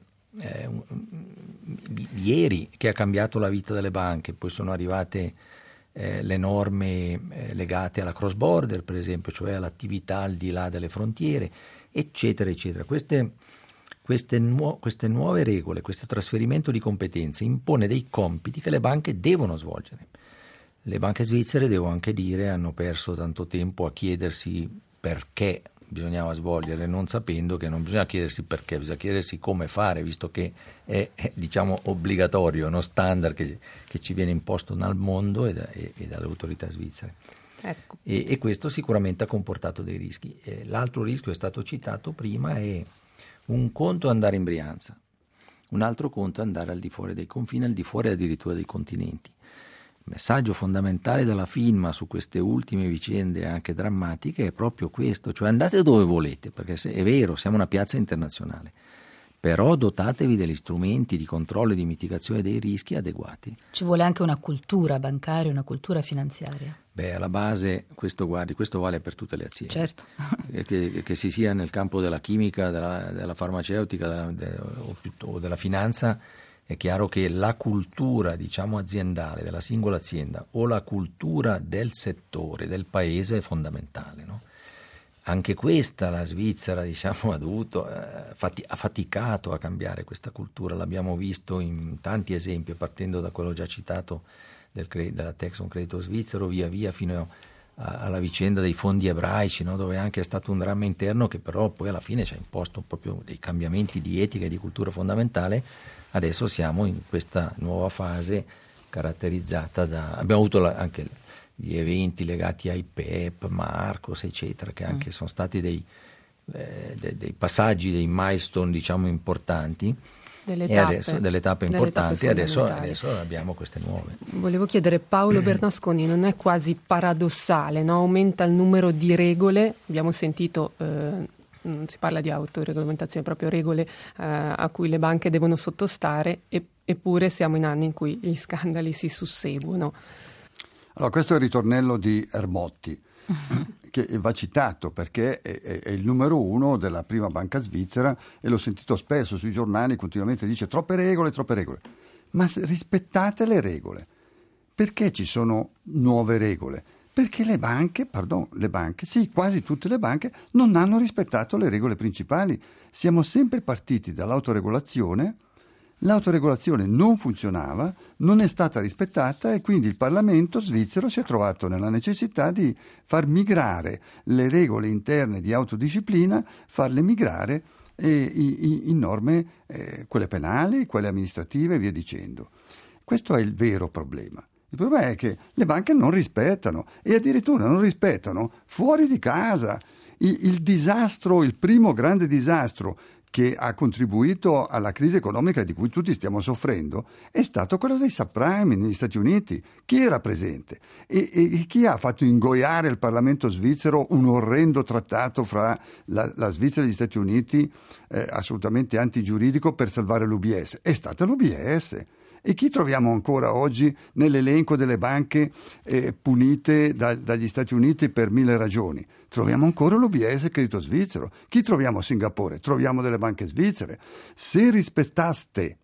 ieri che ha cambiato la vita delle banche. Poi sono arrivate le norme legate alla cross border, per esempio, cioè all'attività al di là delle frontiere, eccetera eccetera. Queste nuove regole, questo trasferimento di competenze impone dei compiti che le banche devono svolgere. Le banche svizzere, devo anche dire, hanno perso tanto tempo a chiedersi perché bisognava svolgere, non sapendo che non bisogna chiedersi perché, bisogna chiedersi come fare, visto che è diciamo obbligatorio, uno standard che ci viene imposto dal mondo e dalle autorità svizzere. Ecco. E questo sicuramente ha comportato dei rischi. L'altro rischio è stato citato prima, è un conto andare in Brianza, un altro conto andare al di fuori dei confini, al di fuori addirittura dei continenti. Il messaggio fondamentale della FINMA su queste ultime vicende anche drammatiche è proprio questo, cioè andate dove volete, perché è vero, siamo una piazza internazionale, però dotatevi degli strumenti di controllo e di mitigazione dei rischi adeguati. Ci vuole anche una cultura bancaria, una cultura finanziaria. Alla base, questo vale per tutte le aziende. Certo. Che si sia nel campo della chimica, della farmaceutica o della finanza, è chiaro che la cultura, diciamo, aziendale della singola azienda o la cultura del settore, del paese è fondamentale, no? Anche questa la Svizzera, diciamo, ha faticato a cambiare questa cultura, l'abbiamo visto in tanti esempi, partendo da quello già citato della Texon Credito Svizzero, via via fino alla vicenda dei fondi ebraici, no? Dove anche è stato un dramma interno che però poi alla fine ci ha imposto proprio dei cambiamenti di etica e di cultura fondamentale. Adesso siamo in questa nuova fase caratterizzata abbiamo avuto anche gli eventi legati ai PEP, Marcos, eccetera, che anche sono stati dei passaggi, dei milestone, diciamo, importanti. Delle tappe importanti, e adesso abbiamo queste nuove. Volevo chiedere, Paolo Bernasconi, non è quasi paradossale, no? Aumenta il numero di regole, abbiamo sentito, non si parla di autoregolamentazione, proprio regole a cui le banche devono sottostare, eppure siamo in anni in cui gli scandali si susseguono. Allora, questo è il ritornello di Ermotti, che va citato perché è il numero uno della prima banca svizzera e l'ho sentito spesso sui giornali, continuamente dice troppe regole, ma rispettate le regole. Perché ci sono nuove regole? Perché le banche, sì, quasi tutte le banche non hanno rispettato le regole principali. Siamo sempre partiti dall'autoregolazione. L'autoregolazione non funzionava, non è stata rispettata e quindi il Parlamento svizzero si è trovato nella necessità di far migrare le regole interne di autodisciplina, farle migrare in norme, quelle penali, quelle amministrative e via dicendo. Questo è il vero problema. Il problema è che le banche non rispettano e addirittura non rispettano fuori di casa. Il disastro, il primo grande disastro che ha contribuito alla crisi economica di cui tutti stiamo soffrendo è stato quello dei subprime negli Stati Uniti. Chi era presente? E chi ha fatto ingoiare il Parlamento svizzero un orrendo trattato fra la Svizzera e gli Stati Uniti, assolutamente antigiuridico, per salvare l'UBS? È stata l'UBS. E chi troviamo ancora oggi nell'elenco delle banche punite dagli Stati Uniti per 1000 ragioni? Troviamo ancora l'UBS Credito Svizzero. Chi troviamo a Singapore? Troviamo delle banche svizzere. Se rispettaste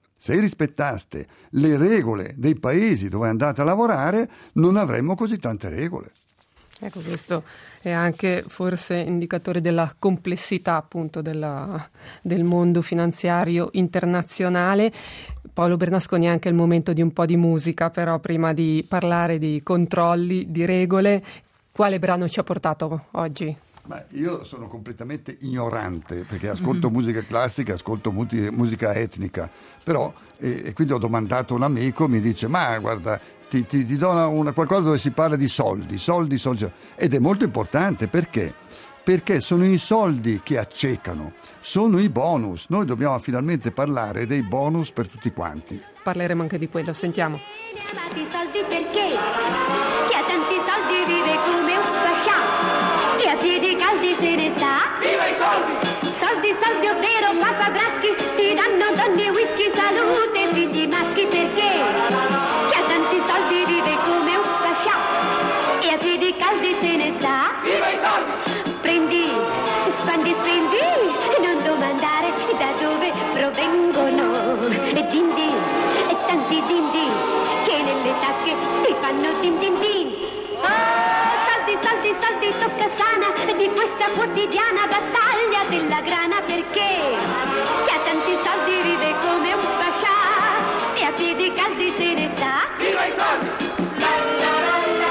le regole dei paesi dove andate a lavorare, non avremmo così tante regole. Ecco, questo è anche forse indicatore della complessità appunto del mondo finanziario internazionale. Paolo Bernasconi, è anche il momento di un po' di musica, però prima di parlare di controlli, di regole, quale brano ci ha portato oggi? Io sono completamente ignorante perché ascolto musica classica, ascolto musica etnica, però e quindi ho domandato a un amico, mi dice ma guarda, ti do qualcosa dove si parla di soldi, ed è molto importante perché sono i soldi che accecano, sono i bonus. Noi dobbiamo finalmente parlare dei bonus per tutti quanti. Parleremo anche di quello, sentiamo. Tanti soldi perché? Chi ha tanti soldi vive come un pascià e a piedi caldi se ne sta. Viva i soldi! Soldi, ovvero Papa Braschi, ti danno donne, whisky, salute, figli maschi perché? Chi ha tanti soldi vive come un pascià e a piedi caldi se ne sta. Viva i soldi! Prendi, spandi, spendi, non domandare da dove provengono. E dindi, e tanti dindi, che nelle tasche ti fanno din din din. Oh, soldi, tocca sana di questa quotidiana battaglia della grana perché chi ha tanti soldi vive come un pascià e a piedi caldi se ne sta. Viva i soldi! La, la, la, la.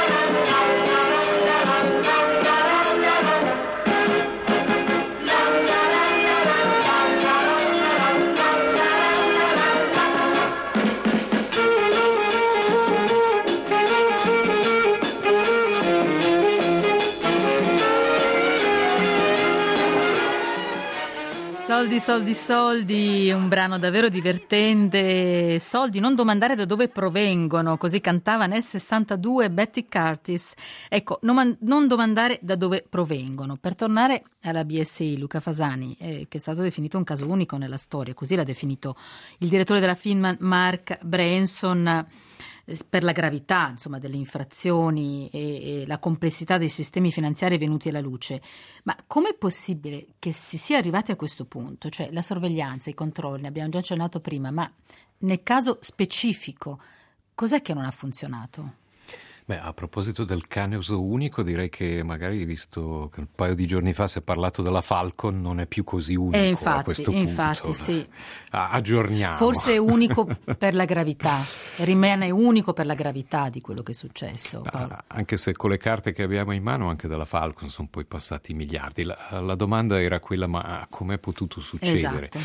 Soldi, soldi, soldi, un brano davvero divertente. Soldi, non domandare da dove provengono, così cantava nel 62 Betty Curtis. Ecco, non domandare da dove provengono. Per tornare alla BSI, Luca Fasani, che è stato definito un caso unico nella storia, così l'ha definito il direttore della Finman Mark Branson, per la gravità, insomma, delle infrazioni e la complessità dei sistemi finanziari venuti alla luce. Ma com'è possibile che si sia arrivati a questo punto? Cioè la sorveglianza, i controlli, ne abbiamo già accennato prima, ma nel caso specifico cos'è che non ha funzionato? Beh, a proposito del cane uso unico, direi che magari, visto che un paio di giorni fa si è parlato della Falcon, non è più così unico infatti, a questo punto. Infatti, sì. Aggiorniamo. Forse è unico per la gravità, rimane unico per la gravità di quello che è successo. Anche se con le carte che abbiamo in mano, anche dalla Falcon, sono poi passati miliardi. La domanda era quella, ma com'è potuto succedere? Esatto.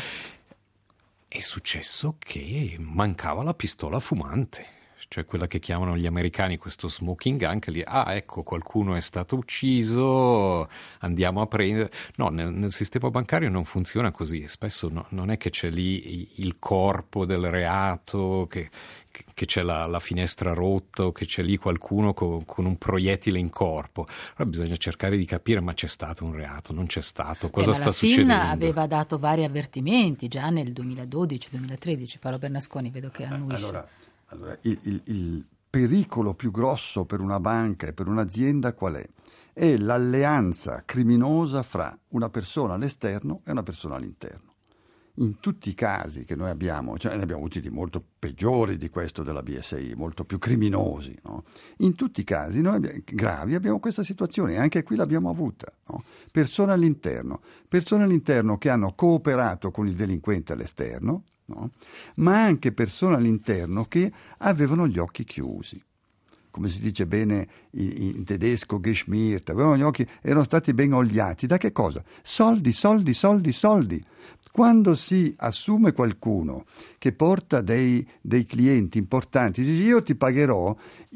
È successo che mancava la pistola fumante. Cioè quella che chiamano gli americani questo smoking gun, che lì, ecco, qualcuno è stato ucciso, andiamo a prendere. No, nel sistema bancario non funziona così, spesso non è che c'è lì il corpo del reato, che c'è la finestra rotta, o che c'è lì qualcuno con un proiettile in corpo. Allora bisogna cercare di capire, ma c'è stato un reato, non c'è stato, cosa sta succedendo? La FIN aveva dato vari avvertimenti già nel 2012-2013, Paolo Bernasconi vedo che annuisce. Allora, il pericolo più grosso per una banca e per un'azienda qual è? È l'alleanza criminosa fra una persona all'esterno e una persona all'interno. In tutti i casi che noi abbiamo, cioè ne abbiamo avuti di molto peggiori di questo della BSI, molto più criminosi, no? In tutti i casi noi gravi abbiamo questa situazione, e anche qui l'abbiamo avuta, no? Persone all'interno che hanno cooperato con il delinquente all'esterno, no? Ma anche persone all'interno che avevano gli occhi chiusi, come si dice bene in tedesco, geschmiert, avevano gli occhi, erano stati ben oliati. Da che cosa? Soldi, soldi, soldi, soldi. Quando si assume qualcuno che porta dei clienti importanti, dice io ti pagherò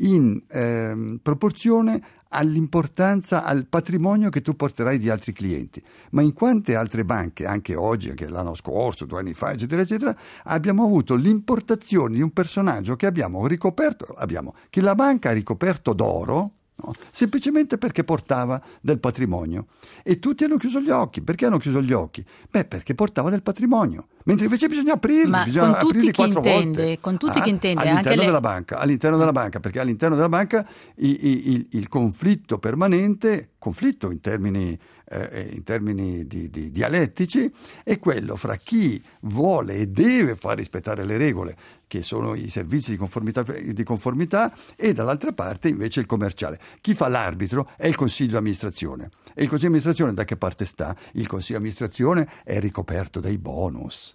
in proporzione all'importanza, al patrimonio che tu porterai di altri clienti. Ma in quante altre banche, anche oggi, anche l'anno scorso, 2 anni fa, eccetera, eccetera, abbiamo avuto l'importazione di un personaggio che che la banca ha ricoperto d'oro, no? Semplicemente perché portava del patrimonio. E tutti hanno chiuso gli occhi. Perché hanno chiuso gli occhi? Beh, perché portava del patrimonio. Mentre invece bisogna aprirli, bisogna aprirli 4 volte. Con tutti chi intende? All'interno della banca, perché all'interno della banca il conflitto permanente, in termini dialettici, è quello fra chi vuole e deve far rispettare le regole, che sono i servizi di conformità, e dall'altra parte invece il commerciale. Chi fa l'arbitro è il consiglio di amministrazione. E il consiglio di amministrazione da che parte sta? Il consiglio di amministrazione è ricoperto dai bonus.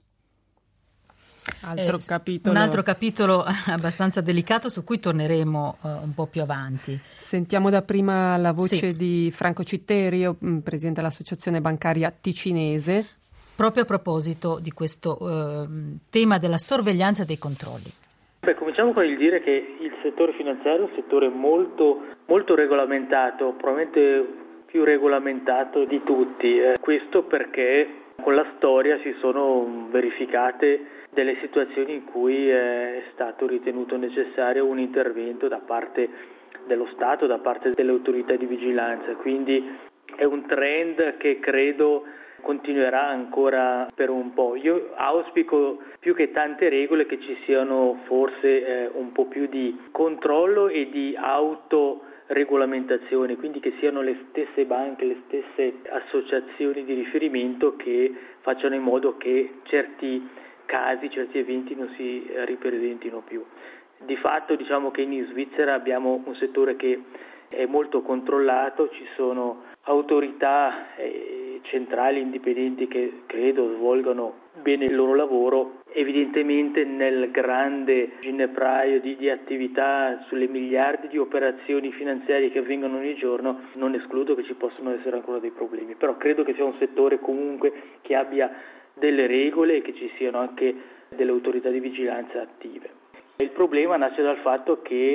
Un altro capitolo abbastanza delicato su cui torneremo un po' più avanti. Sentiamo da prima la voce di Franco Citterio, presidente dell'Associazione Bancaria Ticinese. Proprio a proposito di questo tema della sorveglianza e dei controlli. Cominciamo con il dire che il settore finanziario è un settore molto, molto regolamentato, probabilmente più regolamentato di tutti. Questo perché con la storia si sono verificate delle situazioni in cui è stato ritenuto necessario un intervento da parte dello Stato, da parte delle autorità di vigilanza. Quindi è un trend che credo continuerà ancora per un po'. Io auspico più che tante regole che ci siano forse un po' più di controllo e di autoregolamentazione, quindi che siano le stesse banche, le stesse associazioni di riferimento che facciano in modo che certi casi, certi eventi non si ripresentino più. Di fatto diciamo che in Svizzera abbiamo un settore che è molto controllato, ci sono autorità centrali indipendenti che credo svolgano bene il loro lavoro. Evidentemente nel grande ginepraio di attività, sulle miliardi di operazioni finanziarie che avvengono ogni giorno, non escludo che ci possano essere ancora dei problemi, però credo che sia un settore comunque che abbia delle regole e che ci siano anche delle autorità di vigilanza attive. Il problema nasce dal fatto che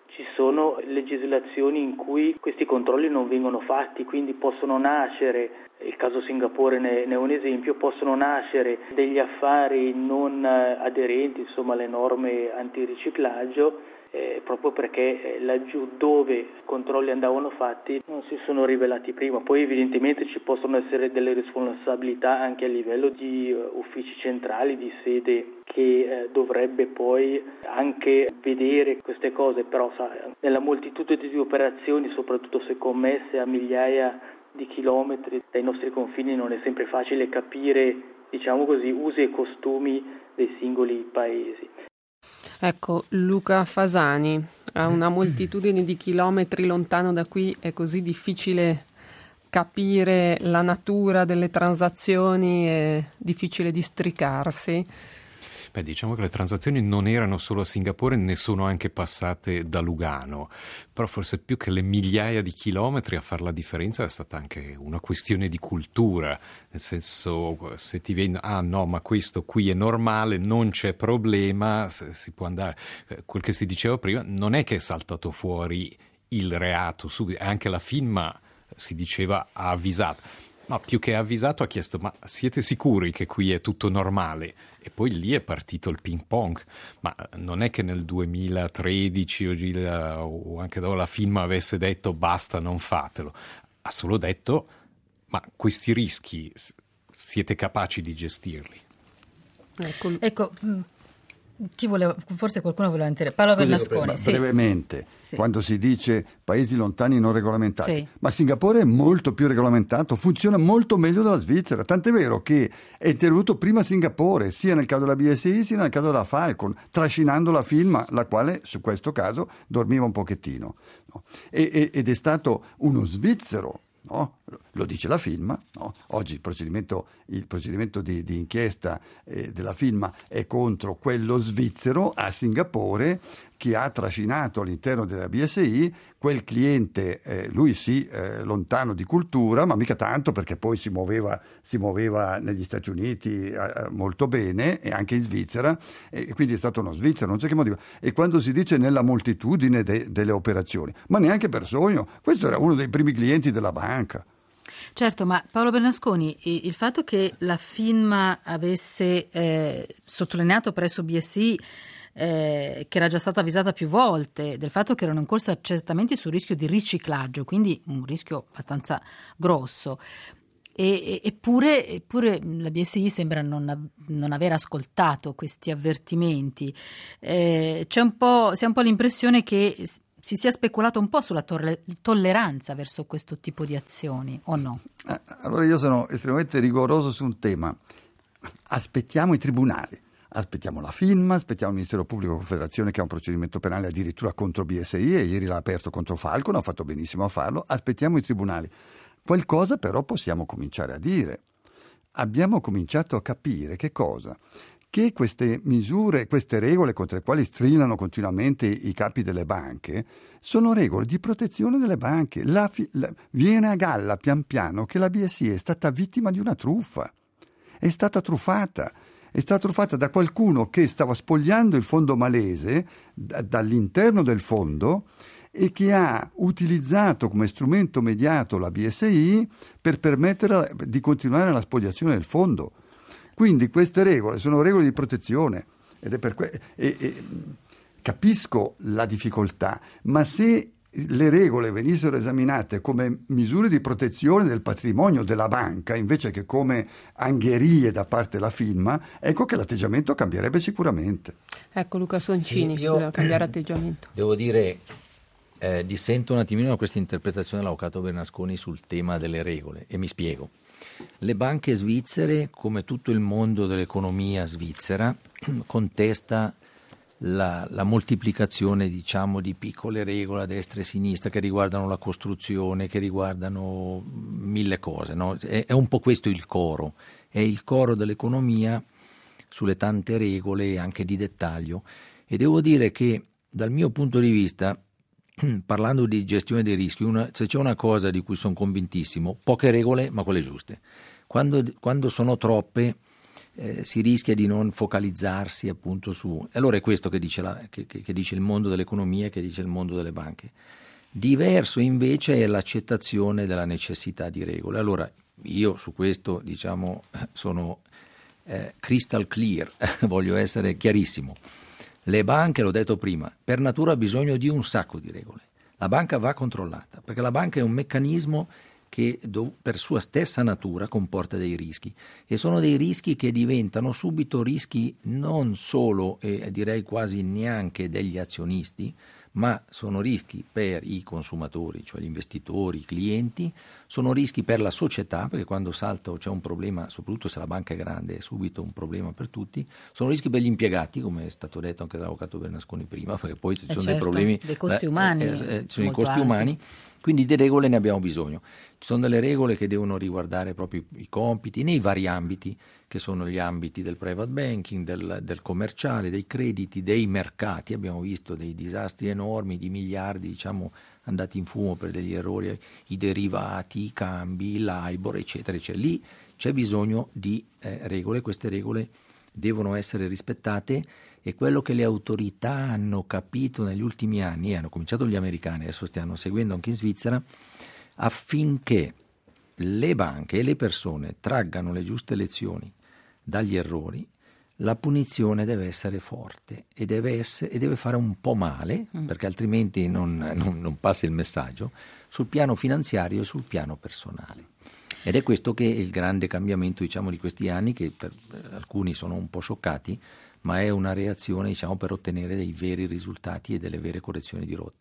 ci sono legislazioni in cui questi controlli non vengono fatti, quindi possono nascere, il caso Singapore ne è un esempio, possono nascere degli affari non aderenti alle norme antiriciclaggio, proprio perché laggiù dove i controlli andavano fatti non si sono rivelati prima. Poi evidentemente ci possono essere delle responsabilità anche a livello di uffici centrali, di sede, che dovrebbe poi anche vedere queste cose, però nella moltitudine di operazioni, soprattutto se commesse a migliaia di chilometri dai nostri confini, non è sempre facile capire, usi e costumi dei singoli paesi. Ecco, Luca Fasani, a una moltitudine di chilometri lontano da qui è così difficile capire la natura delle transazioni, è difficile districarsi. Diciamo che le transazioni non erano solo a Singapore, ne sono anche passate da Lugano, però forse più che le migliaia di chilometri a far la differenza è stata anche una questione di cultura, nel senso, se ti viene no, ma questo qui è normale, non c'è problema, si può andare. Quel che si diceva prima non è che è saltato fuori il reato subito, anche la FINMA si diceva ha avvisato. Ma più che avvisato ha chiesto: ma siete sicuri che qui è tutto normale? E poi lì è partito il ping pong. Ma non è che nel 2013 o anche dopo la FINMA avesse detto basta, non fatelo. Ha solo detto: ma questi rischi siete capaci di gestirli? Ecco. Forse qualcuno voleva intervenire. Paolo Bernasconi. Brevemente, sì. Quando si dice paesi lontani non regolamentati, sì. Ma Singapore è molto più regolamentato, funziona molto meglio della Svizzera, tant'è vero che è intervenuto prima Singapore, sia nel caso della BSI sia nel caso della Falcon, trascinando la FINMA, la quale su questo caso dormiva un pochettino, no? Ed è stato uno svizzero, no? Lo dice la FINMA, no? Oggi il procedimento di inchiesta della FINMA è contro quello svizzero a Singapore che ha trascinato all'interno della BSI quel cliente, lui sì, lontano di cultura, ma mica tanto, perché poi si muoveva negli Stati Uniti molto bene e anche in Svizzera, e quindi è stato uno svizzero, non c'è che motivo. E quando si dice nella moltitudine delle operazioni, ma neanche per sogno, questo era uno dei primi clienti della banca. Certo, ma Paolo Bernasconi, il fatto che la FINMA avesse sottolineato presso BSI che era già stata avvisata più volte del fatto che erano in corso accertamenti sul rischio di riciclaggio, quindi un rischio abbastanza grosso, eppure la BSI sembra non aver ascoltato questi avvertimenti. Si ha un po' l'impressione che si sia speculato un po' sulla tolleranza verso questo tipo di azioni, o no? Allora io sono estremamente rigoroso su un tema. Aspettiamo i tribunali, aspettiamo la FINMA, aspettiamo il Ministero Pubblico Confederazione che ha un procedimento penale addirittura contro BSI e ieri l'ha aperto contro Falcon, ha fatto benissimo a farlo, aspettiamo i tribunali. Qualcosa però possiamo cominciare a dire. Abbiamo cominciato a capire che cosa? Che queste misure, queste regole contro le quali strillano continuamente i capi delle banche, sono regole di protezione delle banche. Viene a galla pian piano che la BSI è stata vittima di una truffa. È stata truffata da qualcuno che stava spogliando il fondo malese dall'interno del fondo e che ha utilizzato come strumento mediato la BSI per permettere di continuare la spoliazione del fondo. Quindi queste regole sono regole di protezione ed è per capisco la difficoltà, ma se le regole venissero esaminate come misure di protezione del patrimonio della banca invece che come angherie da parte della FINMA, ecco che l'atteggiamento cambierebbe sicuramente. Ecco Luca Soncini, bisogna cambiare atteggiamento. Devo dire, dissento un attimino da questa interpretazione dell'avvocato Bernasconi sul tema delle regole e mi spiego. Le banche svizzere, come tutto il mondo dell'economia svizzera, contesta la moltiplicazione, diciamo, di piccole regole a destra e a sinistra che riguardano la costruzione, che riguardano mille cose, no? È un po' questo il coro, è il coro dell'economia sulle tante regole anche di dettaglio, e devo dire che dal mio punto di vista, parlando di gestione dei rischi, se c'è una cosa di cui sono convintissimo, poche regole ma quelle giuste. Quando sono troppe si rischia di non focalizzarsi appunto su... Allora è questo che dice, che dice il mondo dell'economia e che dice il mondo delle banche. Diverso invece è l'accettazione della necessità di regole. Allora io su questo diciamo sono crystal clear, voglio essere chiarissimo. Le banche, l'ho detto prima, per natura hanno bisogno di un sacco di regole. La banca va controllata, perché la banca è un meccanismo che per sua stessa natura comporta dei rischi, e sono dei rischi che diventano subito rischi non solo e direi quasi neanche degli azionisti, ma sono rischi per i consumatori, cioè gli investitori, i clienti, sono rischi per la società, perché quando salta o c'è un problema, soprattutto se la banca è grande, è subito un problema per tutti, sono rischi per gli impiegati, come è stato detto anche dall'avvocato Bernasconi prima, perché poi ci sono dei problemi, dei costi umani, sono i costi umani, quindi di regole ne abbiamo bisogno. Ci sono delle regole che devono riguardare proprio i compiti nei vari ambiti, che sono gli ambiti del private banking, del commerciale, dei crediti, dei mercati. Abbiamo visto dei disastri enormi di miliardi, diciamo, andati in fumo per degli errori, i derivati, i cambi, il LIBOR, eccetera, eccetera. Lì c'è bisogno di regole, queste regole devono essere rispettate, e quello che le autorità hanno capito negli ultimi anni, hanno cominciato gli americani, adesso stiamo seguendo anche in Svizzera, affinché le banche e le persone traggano le giuste lezioni dagli errori, la punizione deve essere forte e deve fare un po' male, perché altrimenti non passa il messaggio, sul piano finanziario e sul piano personale. Ed è questo che è il grande cambiamento, diciamo, di questi anni, che per alcuni sono un po' scioccati, ma è una reazione, diciamo, per ottenere dei veri risultati e delle vere correzioni di rotta.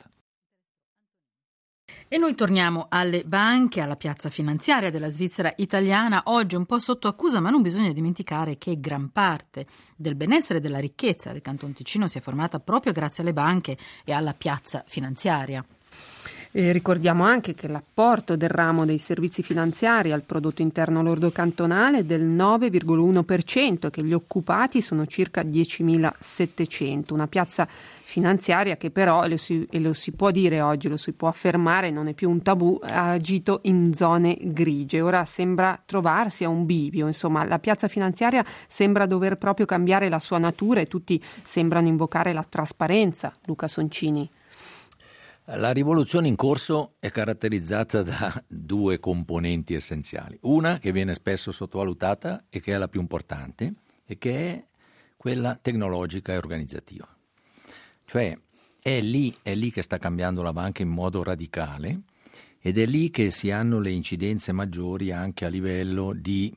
E noi torniamo alle banche, alla piazza finanziaria della Svizzera italiana, oggi un po' sotto accusa, ma non bisogna dimenticare che gran parte del benessere e della ricchezza del Canton Ticino si è formata proprio grazie alle banche e alla piazza finanziaria. E ricordiamo anche che l'apporto del ramo dei servizi finanziari al prodotto interno lordo cantonale è del 9,1%, che gli occupati sono circa 10.700. Una piazza finanziaria che però, e lo si può dire oggi, lo si può affermare, non è più un tabù, ha agito in zone grigie. Ora sembra trovarsi a un bivio, insomma la piazza finanziaria sembra dover proprio cambiare la sua natura e tutti sembrano invocare la trasparenza. Luca Soncini. La rivoluzione in corso è caratterizzata da due componenti essenziali. Una che viene spesso sottovalutata e che è la più importante, e che è quella tecnologica e organizzativa. Cioè è lì che sta cambiando la banca in modo radicale, ed è lì che si hanno le incidenze maggiori anche a livello di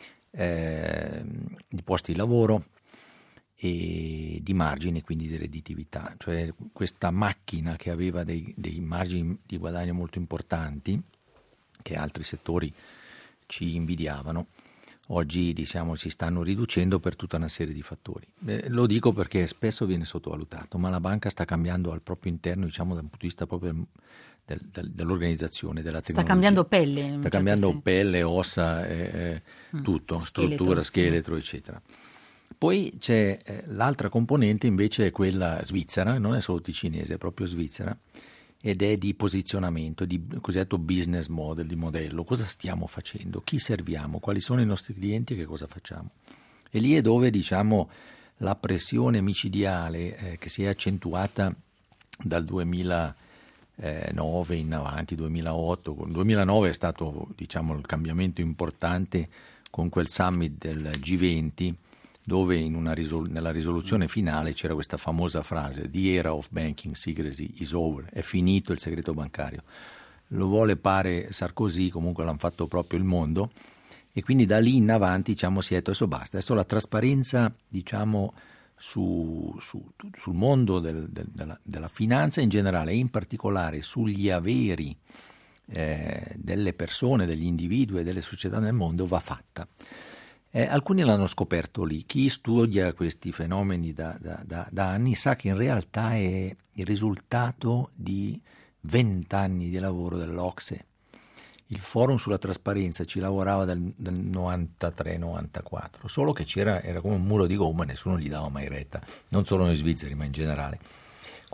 posti di lavoro e di margini, quindi di redditività. Cioè questa macchina che aveva dei margini di guadagno molto importanti, che altri settori ci invidiavano, oggi diciamo si stanno riducendo per tutta una serie di fattori. Lo dico perché spesso viene sottovalutato, ma la banca sta cambiando al proprio interno, diciamo dal punto di vista proprio dell'organizzazione, della tecnologia. Sta cambiando pelle. Sta cambiando pelle, ossa, tutto, struttura, scheletro, eccetera. Poi c'è l'altra componente invece, è quella svizzera, non è solo ticinese, è proprio svizzera, ed è di posizionamento, di cosiddetto business model, di modello. Cosa stiamo facendo? Chi serviamo? Quali sono i nostri clienti e che cosa facciamo? E lì è dove, diciamo, la pressione micidiale che si è accentuata dal 2009 in avanti, 2008. Il 2009 è stato, diciamo, il cambiamento importante con quel summit del G20, dove nella risoluzione finale c'era questa famosa frase: "The era of banking secrecy is over", è finito il segreto bancario. Lo vuole pare Sarkozy, comunque l'hanno fatto proprio il mondo, e quindi da lì in avanti, diciamo, si è detto adesso basta, adesso la trasparenza, diciamo, sul mondo della finanza in generale, e in particolare sugli averi delle persone, degli individui e delle società nel mondo, va fatta. Alcuni l'hanno scoperto lì. Chi studia questi fenomeni da anni sa che in realtà è il risultato di 20 anni di lavoro dell'OCSE. Il forum sulla trasparenza ci lavorava dal 93-94, solo che era come un muro di gomma e nessuno gli dava mai retta, non solo noi svizzeri ma in generale.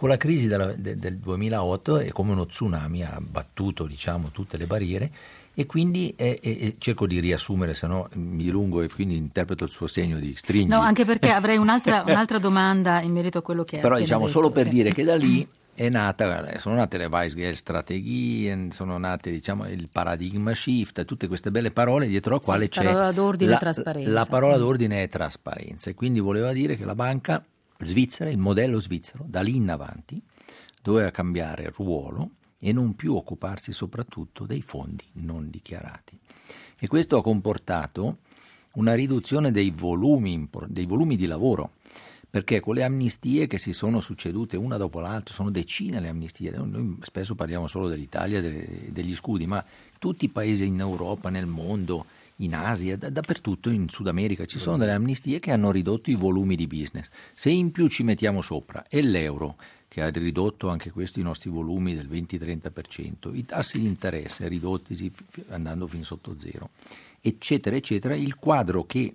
Con la crisi del 2008 è come uno tsunami, ha battuto, diciamo, tutte le barriere, e quindi cerco di riassumere, se no mi dilungo e quindi interpreto il suo segno di stringi. No, anche perché avrei un'altra domanda in merito a quello che però appena diciamo detto, solo per sì. dire che da lì sono nate le Weisgeld-Strategie, sono nate, diciamo, il paradigma shift, tutte queste belle parole dietro la quale c'è parola d'ordine e trasparenza. La parola d'ordine è trasparenza, e quindi voleva dire che la banca svizzera, il modello svizzero, da lì in avanti doveva cambiare ruolo e non più occuparsi soprattutto dei fondi non dichiarati. E questo ha comportato una riduzione dei volumi di lavoro, perché con le amnistie che si sono succedute una dopo l'altra, sono decine le amnistie, noi spesso parliamo solo dell'Italia, degli scudi, ma tutti i paesi in Europa, nel mondo, in Asia, dappertutto, in Sud America, ci sono delle amnistie che hanno ridotto i volumi di business. Se in più ci mettiamo sopra e l'euro, che ha ridotto anche questo i nostri volumi del 20-30%, i tassi di interesse ridottisi andando fin sotto zero, eccetera, eccetera, il quadro che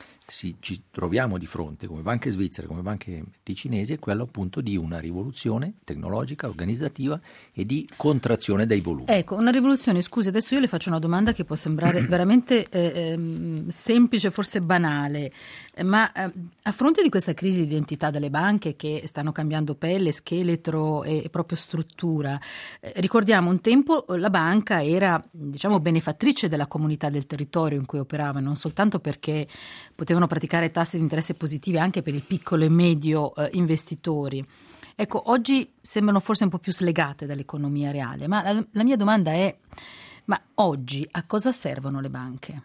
ci troviamo di fronte come banche svizzere, come banche ticinesi, è quello appunto di una rivoluzione tecnologica, organizzativa e di contrazione dei volumi. Ecco, una rivoluzione, scusi, adesso io le faccio una domanda che può sembrare veramente semplice, forse banale, ma a fronte di questa crisi di identità delle banche che stanno cambiando pelle, scheletro e proprio struttura, ricordiamo un tempo la banca era, diciamo, benefattrice della comunità del territorio in cui operava, non soltanto perché potevano praticare tassi di interesse positivi anche per il piccolo e medio investitori. Ecco, oggi sembrano forse un po' più slegate dall'economia reale, ma la mia domanda è: ma oggi a cosa servono le banche?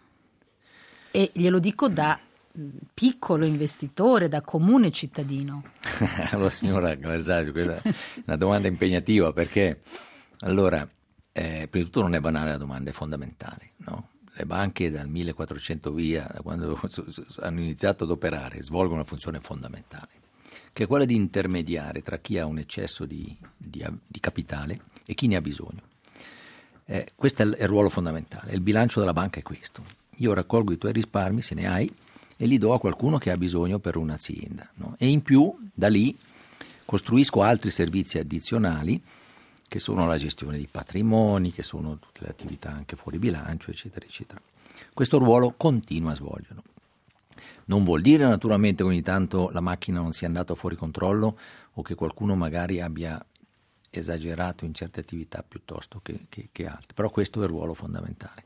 E glielo dico da piccolo investitore, da comune cittadino. Allora, signora Caversagio, questa è una domanda impegnativa, perché allora, prima di tutto non è banale la domanda, è fondamentale, no? Le banche dal 1400 via, da quando hanno iniziato ad operare, svolgono una funzione fondamentale, che è quella di intermediare tra chi ha un eccesso di capitale e chi ne ha bisogno. Questo è il ruolo fondamentale. Il bilancio della banca è questo: io raccolgo i tuoi risparmi, se ne hai, e li do a qualcuno che ha bisogno per un'azienda, no? E in più da lì costruisco altri servizi addizionali, che sono la gestione di patrimoni, che sono tutte le attività anche fuori bilancio, eccetera, eccetera. Questo ruolo continua a svolgerlo. Non vuol dire naturalmente che ogni tanto la macchina non sia andata fuori controllo o che qualcuno magari abbia esagerato in certe attività piuttosto che altre, però questo è il ruolo fondamentale.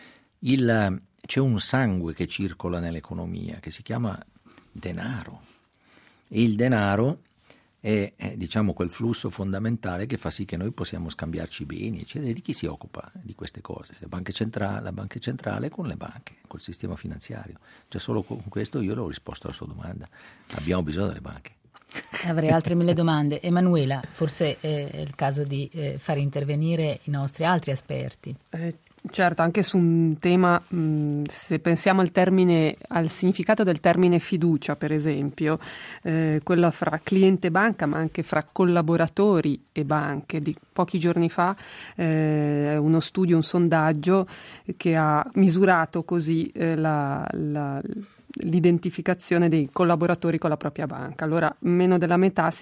C'è un sangue che circola nell'economia che si chiama denaro, e il denaro è diciamo quel flusso fondamentale che fa sì che noi possiamo scambiarci beni, eccetera. Di chi si occupa di queste cose? La banca centrale con le banche, col sistema finanziario. Già solo con questo io l'ho risposto alla sua domanda: abbiamo bisogno delle banche. Avrei altre 1000 domande. Emanuela, forse è il caso di fare intervenire i nostri altri esperti. Certo, anche su un tema, se pensiamo al significato del termine fiducia, per esempio, quella fra cliente e banca, ma anche fra collaboratori e banche. Di pochi giorni fa uno studio, un sondaggio che ha misurato così l'identificazione dei collaboratori con la propria banca. Allora, meno della metà non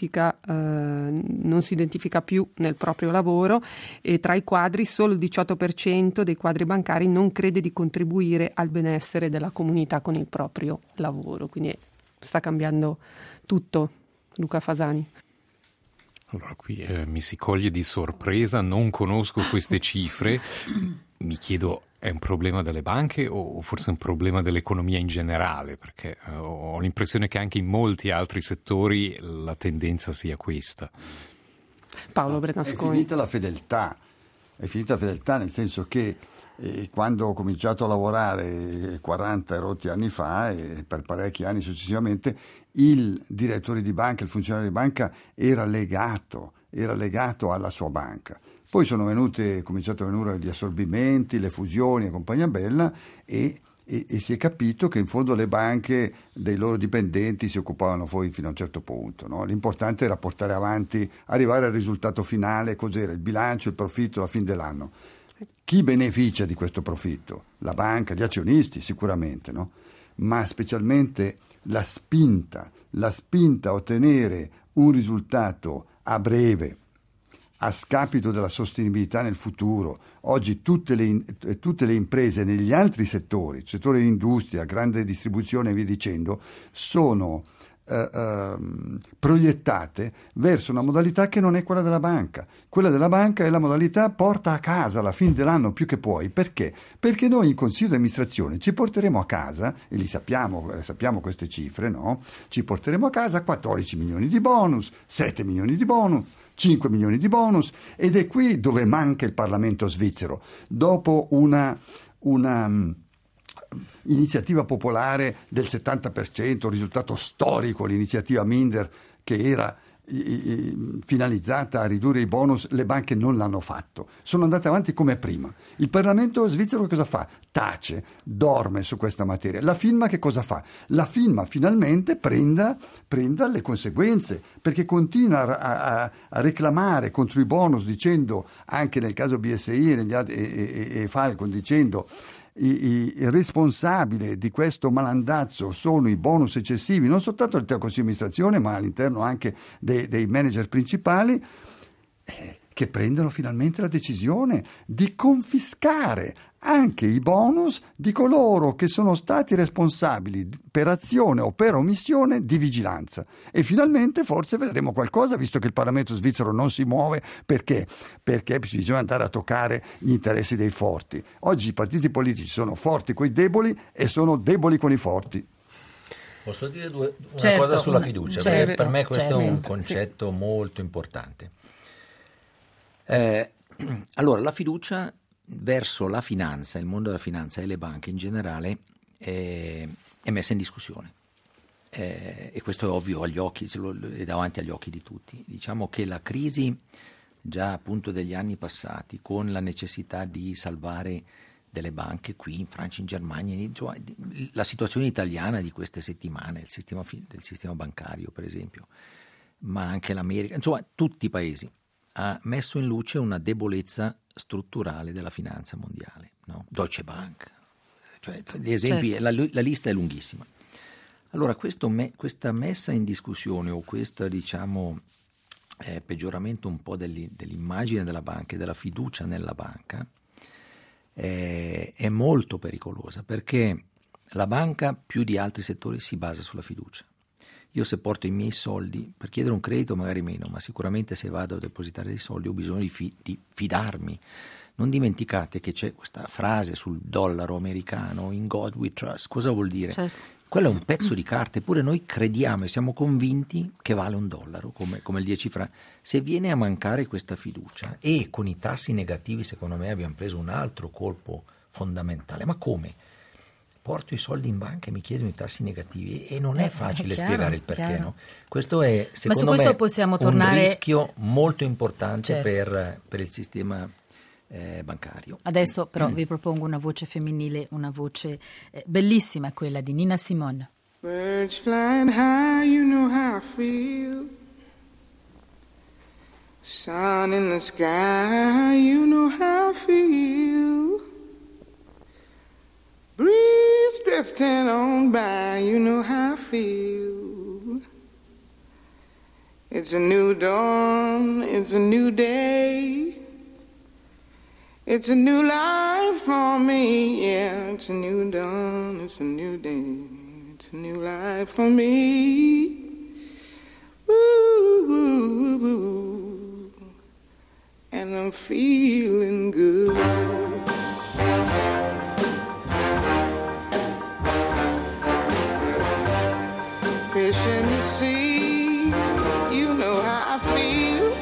si identifica più nel proprio lavoro, e tra i quadri solo il 18% dei quadri bancari non crede di contribuire al benessere della comunità con il proprio lavoro. Quindi sta cambiando tutto. Luca Fasani. Allora, qui mi si coglie di sorpresa, non conosco queste cifre, mi chiedo: è un problema delle banche o forse un problema dell'economia in generale? Perché ho l'impressione che anche in molti altri settori la tendenza sia questa. Paolo Bernasconi. È finita la fedeltà, nel senso che quando ho cominciato a lavorare 40 rotti anni fa e per parecchi anni successivamente, il direttore di banca, il funzionario di banca era legato alla sua banca. Poi cominciato a venire gli assorbimenti, le fusioni e compagnia bella, e si è capito che in fondo le banche dei loro dipendenti si occupavano poi fino a un certo punto, no? L'importante era portare avanti, arrivare al risultato finale, cos'era il bilancio, il profitto alla fine dell'anno. Chi beneficia di questo profitto? La banca, gli azionisti sicuramente, no? Ma specialmente la spinta a ottenere un risultato a breve a scapito della sostenibilità nel futuro. Oggi tutte le imprese negli altri settori, settore dell'industria, grande distribuzione e via dicendo, sono proiettate verso una modalità che non è quella della banca. Quella della banca è la modalità porta a casa alla fine dell'anno più che puoi. Perché? Perché noi in consiglio di amministrazione ci porteremo a casa, e sappiamo queste cifre, no? Ci porteremo a casa 14 milioni di bonus, 7 milioni di bonus, 5 milioni di bonus, ed è qui dove manca il Parlamento svizzero. Dopo una iniziativa popolare del 70%, un risultato storico, l'iniziativa Minder, che era finalizzata a ridurre i bonus, le banche non l'hanno fatto, sono andate avanti come prima. Il Parlamento svizzero cosa fa? Tace, dorme su questa materia. La FINMA che cosa fa? La FINMA finalmente prenda le conseguenze, perché continua a reclamare contro i bonus, dicendo, anche nel caso BSI e Falcon, dicendo il responsabile di questo malandazzo sono i bonus eccessivi, non soltanto all'interno del Consiglio di amministrazione, ma all'interno anche dei manager principali, che prendono finalmente la decisione di confiscare anche i bonus di coloro che sono stati responsabili per azione o per omissione di vigilanza. E finalmente forse vedremo qualcosa, visto che il Parlamento svizzero non si muove. Perché bisogna andare a toccare gli interessi dei forti. Oggi i partiti politici sono forti con i deboli e sono deboli con i forti. Posso dire una cosa sulla fiducia? Perché per me questo è un concetto molto importante. Allora, la fiducia verso la finanza, il mondo della finanza e le banche in generale è messa in discussione, e questo è ovvio agli occhi, è davanti agli occhi di tutti. Diciamo che la crisi già appunto degli anni passati, con la necessità di salvare delle banche qui in Francia, in Germania, la situazione italiana di queste settimane, del sistema bancario per esempio, ma anche l'America, insomma tutti i paesi, ha messo in luce una debolezza strutturale della finanza mondiale, no? Deutsche Bank, cioè gli esempi, certo. La lista è lunghissima. Allora questa messa in discussione o questo peggioramento un po' dell'immagine della banca e della fiducia nella banca è molto pericolosa, perché la banca più di altri settori si basa sulla fiducia. Io se porto i miei soldi, per chiedere un credito magari meno, ma sicuramente se vado a depositare dei soldi ho bisogno di fidarmi. Non dimenticate che c'è questa frase sul dollaro americano, in God we trust. Cosa vuol dire? Certo. Quello è un pezzo di carta, eppure noi crediamo e siamo convinti che vale $1, come il 10 franchi. Se viene a mancare questa fiducia, e con i tassi negativi secondo me abbiamo preso un altro colpo fondamentale. Ma come? Porto i soldi in banca e mi chiedono i tassi negativi, e non è facile spiegare il perché, no? Questo è, secondo me, un rischio molto importante, certo, per il sistema bancario. Adesso però vi propongo una voce femminile, una voce bellissima, quella di Nina Simone. Birds flying high, you know how I feel. Sun in the sky, you know how I feel. Breeze drifting on by, you know how I feel. It's a new dawn, it's a new day. It's a new life for me, yeah. It's a new dawn, it's a new day. It's a new life for me. Ooh, ooh, ooh. And I'm feeling good. Fish in the sea, you know how I feel.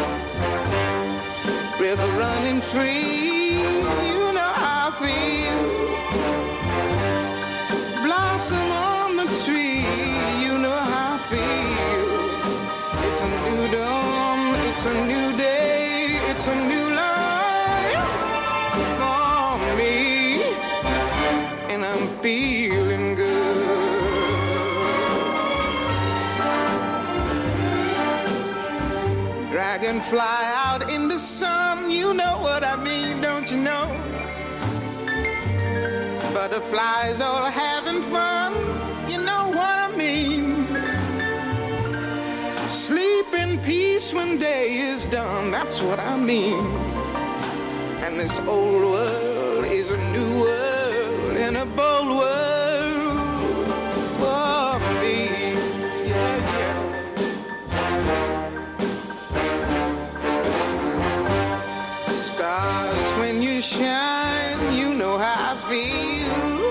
River running free, you know how I feel. Blossom on the tree, you know how I feel. It's a new dawn, it's a new day, it's a new life for me, and I'm feeling good. Dragonfly out in the sun, you know what I mean, don't you know? Butterflies all having fun, you know what I mean. Sleep in peace when day is done. That's what I mean. And this old world is a new world and a bold world for me. Yeah, yeah. Stars, when you shine, you know how I feel.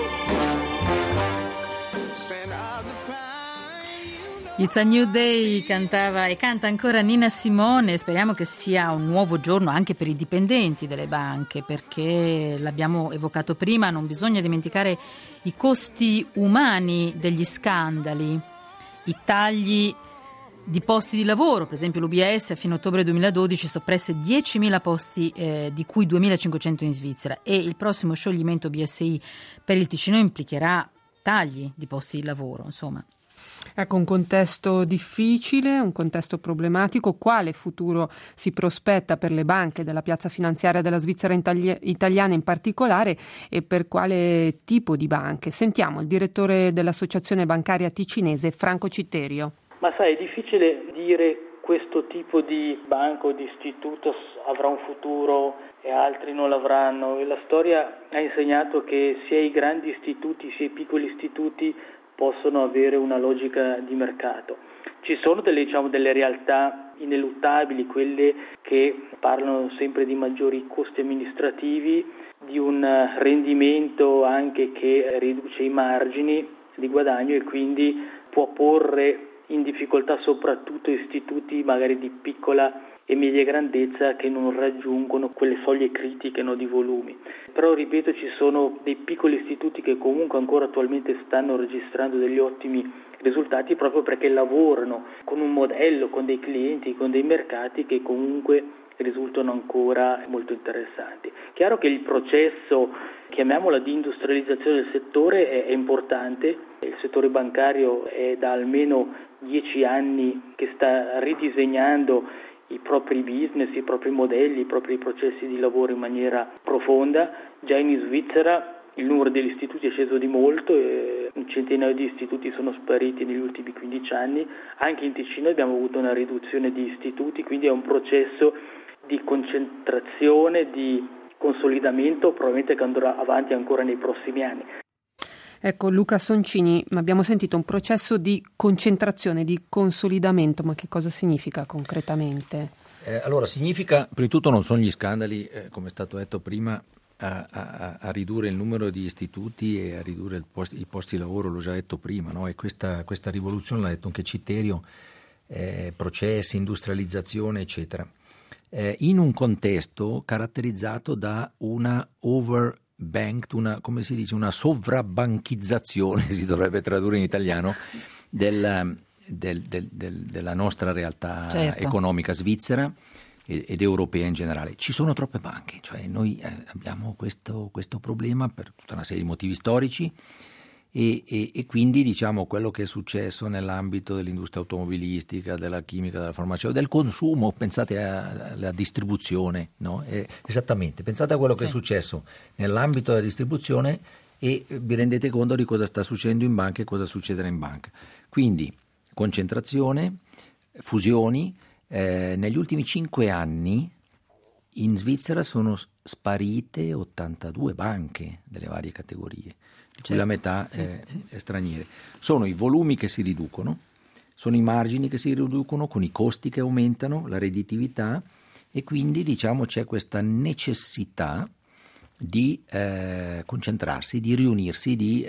It's a New Day cantava e canta ancora Nina Simone. Speriamo che sia un nuovo giorno anche per i dipendenti delle banche, perché l'abbiamo evocato prima, non bisogna dimenticare i costi umani degli scandali, i tagli di posti di lavoro. Per esempio l'UBS a fine ottobre 2012 soppresse 10.000 posti, di cui 2.500 in Svizzera, e il prossimo scioglimento BSI per il Ticino implicherà tagli di posti di lavoro, insomma. Ecco, un contesto difficile, un contesto problematico. Quale futuro si prospetta per le banche della piazza finanziaria della Svizzera italiana in particolare, e per quale tipo di banche? Sentiamo il direttore dell'Associazione Bancaria Ticinese, Franco Citterio. Ma sai, è difficile dire questo tipo di banca o di istituto avrà un futuro e altri non l'avranno. La storia ha insegnato che sia i grandi istituti sia i piccoli istituti possono avere una logica di mercato. Ci sono delle realtà ineluttabili, quelle che parlano sempre di maggiori costi amministrativi, di un rendimento anche che riduce i margini di guadagno e quindi può porre in difficoltà soprattutto istituti magari di piccola e media grandezza che non raggiungono quelle soglie critiche, no, di volumi. Però ripeto, ci sono dei piccoli istituti che comunque ancora attualmente stanno registrando degli ottimi risultati proprio perché lavorano con un modello, con dei clienti, con dei mercati che comunque risultano ancora molto interessanti. Chiaro che il processo, chiamiamolo di industrializzazione del settore, è importante. Il settore bancario è da almeno 10 anni che sta ridisegnando i propri business, i propri modelli, i propri processi di lavoro in maniera profonda. Già in Svizzera il numero degli istituti è sceso di molto, un centinaio di istituti sono spariti negli ultimi 15 anni. Anche in Ticino abbiamo avuto una riduzione di istituti, quindi è un processo di concentrazione, di consolidamento, probabilmente che andrà avanti ancora nei prossimi anni. Ecco, Luca Soncini, abbiamo sentito un processo di concentrazione, di consolidamento, ma che cosa significa concretamente? Allora, significa, prima di tutto non sono gli scandali, come è stato detto prima, a ridurre il numero di istituti e a ridurre i posti di lavoro, l'ho già detto prima, no? E questa rivoluzione, l'ha detto anche Citterio, processi, industrializzazione, eccetera, in un contesto caratterizzato da una una sovrabbanchizzazione, si dovrebbe tradurre in italiano, della nostra realtà economica svizzera ed europea in generale. Ci sono troppe banche, cioè noi abbiamo questo problema per tutta una serie di motivi storici e quindi diciamo quello che è successo nell'ambito dell'industria automobilistica, della chimica, della farmaceutica, del consumo, pensate alla distribuzione, no? Esattamente, pensate a quello che è successo nell'ambito della distribuzione e vi rendete conto di cosa sta succedendo in banca e cosa succederà in banca. Quindi concentrazione, fusioni. Negli ultimi 5 anni in Svizzera sono sparite 82 banche delle varie categorie, di cui la metà è straniere. Sono i volumi che si riducono, sono i margini che si riducono con i costi che aumentano, la redditività, e quindi diciamo c'è questa necessità di concentrarsi, di riunirsi, di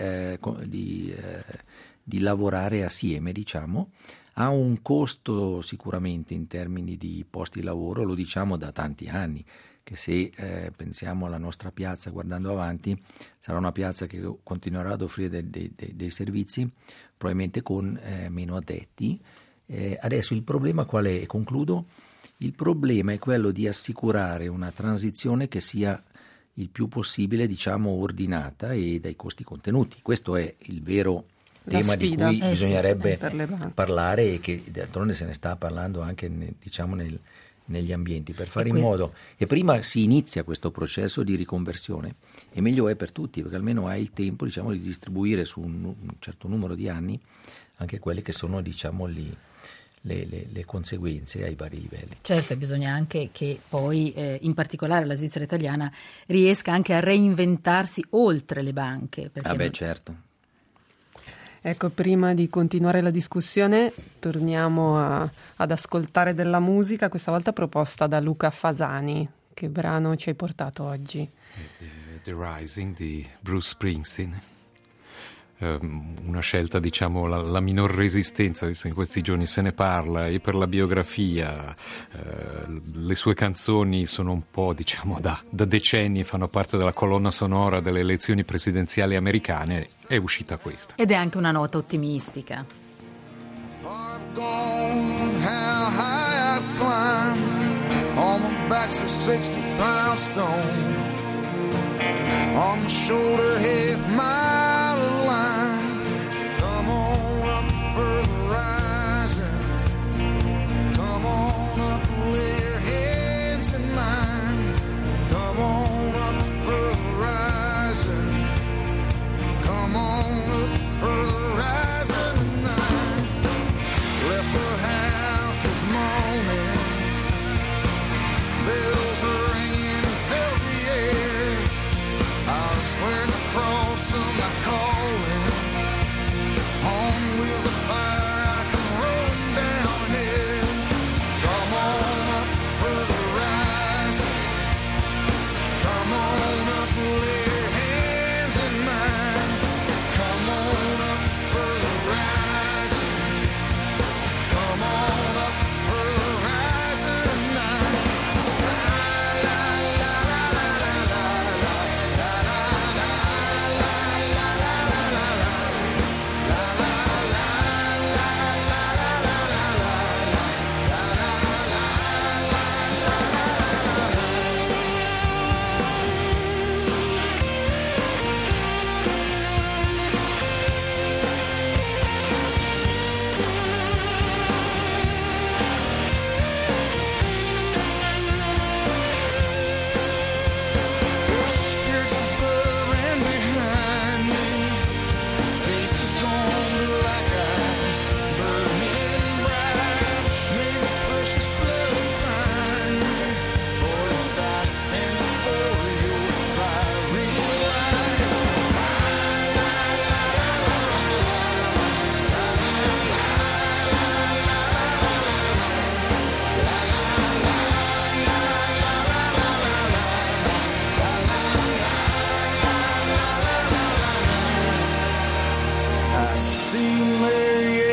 lavorare assieme, diciamo. Ha un costo sicuramente in termini di posti di lavoro, lo diciamo da tanti anni, che se pensiamo alla nostra piazza guardando avanti, sarà una piazza che continuerà ad offrire dei servizi, probabilmente con meno addetti. Adesso il problema qual è? E concludo. Il problema è quello di assicurare una transizione che sia il più possibile, diciamo, ordinata e dai costi contenuti. Questo è il vero tema di cui bisognerebbe parlare e che d'altronde se ne sta parlando anche negli ambienti, per fare in modo, e prima si inizia questo processo di riconversione e meglio è per tutti, perché almeno hai il tempo, diciamo, di distribuire su un certo numero di anni anche quelle che sono, diciamo, le conseguenze ai vari livelli. Certo, bisogna anche che poi, in particolare la Svizzera italiana, riesca anche a reinventarsi oltre le banche. Certo. Ecco, prima di continuare la discussione torniamo ad ascoltare della musica, questa volta proposta da Luca Fasani. Che brano ci hai portato oggi? The Rising di Bruce Springsteen. Una scelta, diciamo, la minor resistenza, visto che in questi giorni se ne parla, e per la biografia le sue canzoni sono un po', diciamo, da decenni, fanno parte della colonna sonora delle elezioni presidenziali americane. È uscita questa. Ed è anche una nota ottimistica. How high I've climbed, on my back's a 60-pound stone, on my shoulder half mile of line. Come on up for the rising, come on up and lay your hands in mine. Come on up for the rising, come on up for the rising tonight. Left the house this morning, bells are ringing, fill the air. I was wearing the cross of my calling, on wheels of fire I come rolling downhill. Come on up for the rising, come on up and lay your hands in mine. Come on up for the rising, come on up for the rising tonight. Spirits above and behind me, faces gone like ice, burning bright. May the precious blood find me, voice I stand before your fiery light. I see Mary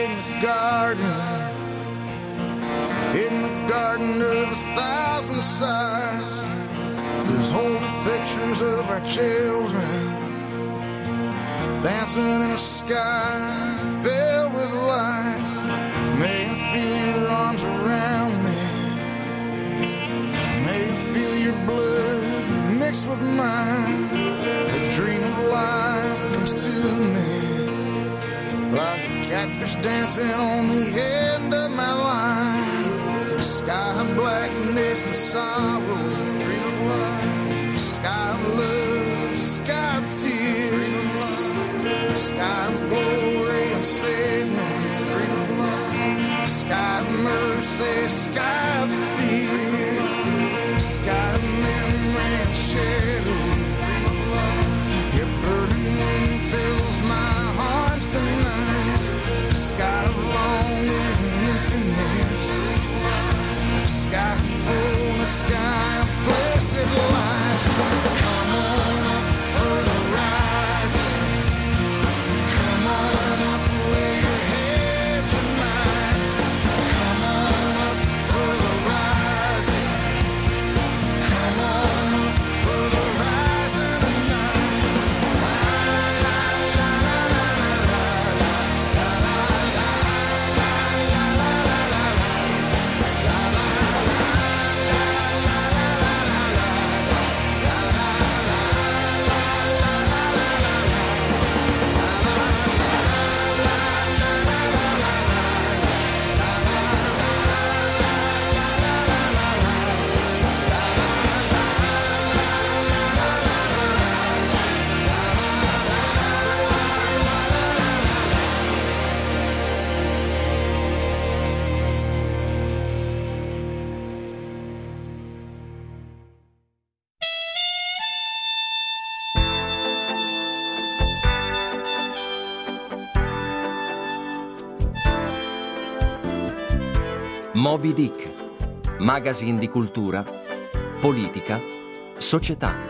in the garden of 1,000 sighs. There's holy pictures of our children dancing in a sky filled with light. May I feel your arms around me, may I feel your blood mixed with mine. The dream of life comes to me like a catfish dancing on the end of my line. Sky of blackness and sorrow, dream of love. Sky of love, sky of tears. Sky of glory and sadness, dream of love. Sky of mercy, sky of fear. Sky of memory and shadow, dream of love. Your burning wind fills my arms tonight. Sky of longing and emptiness. Sky of fullness, sky of Moby Dick, magazine di cultura, politica, società.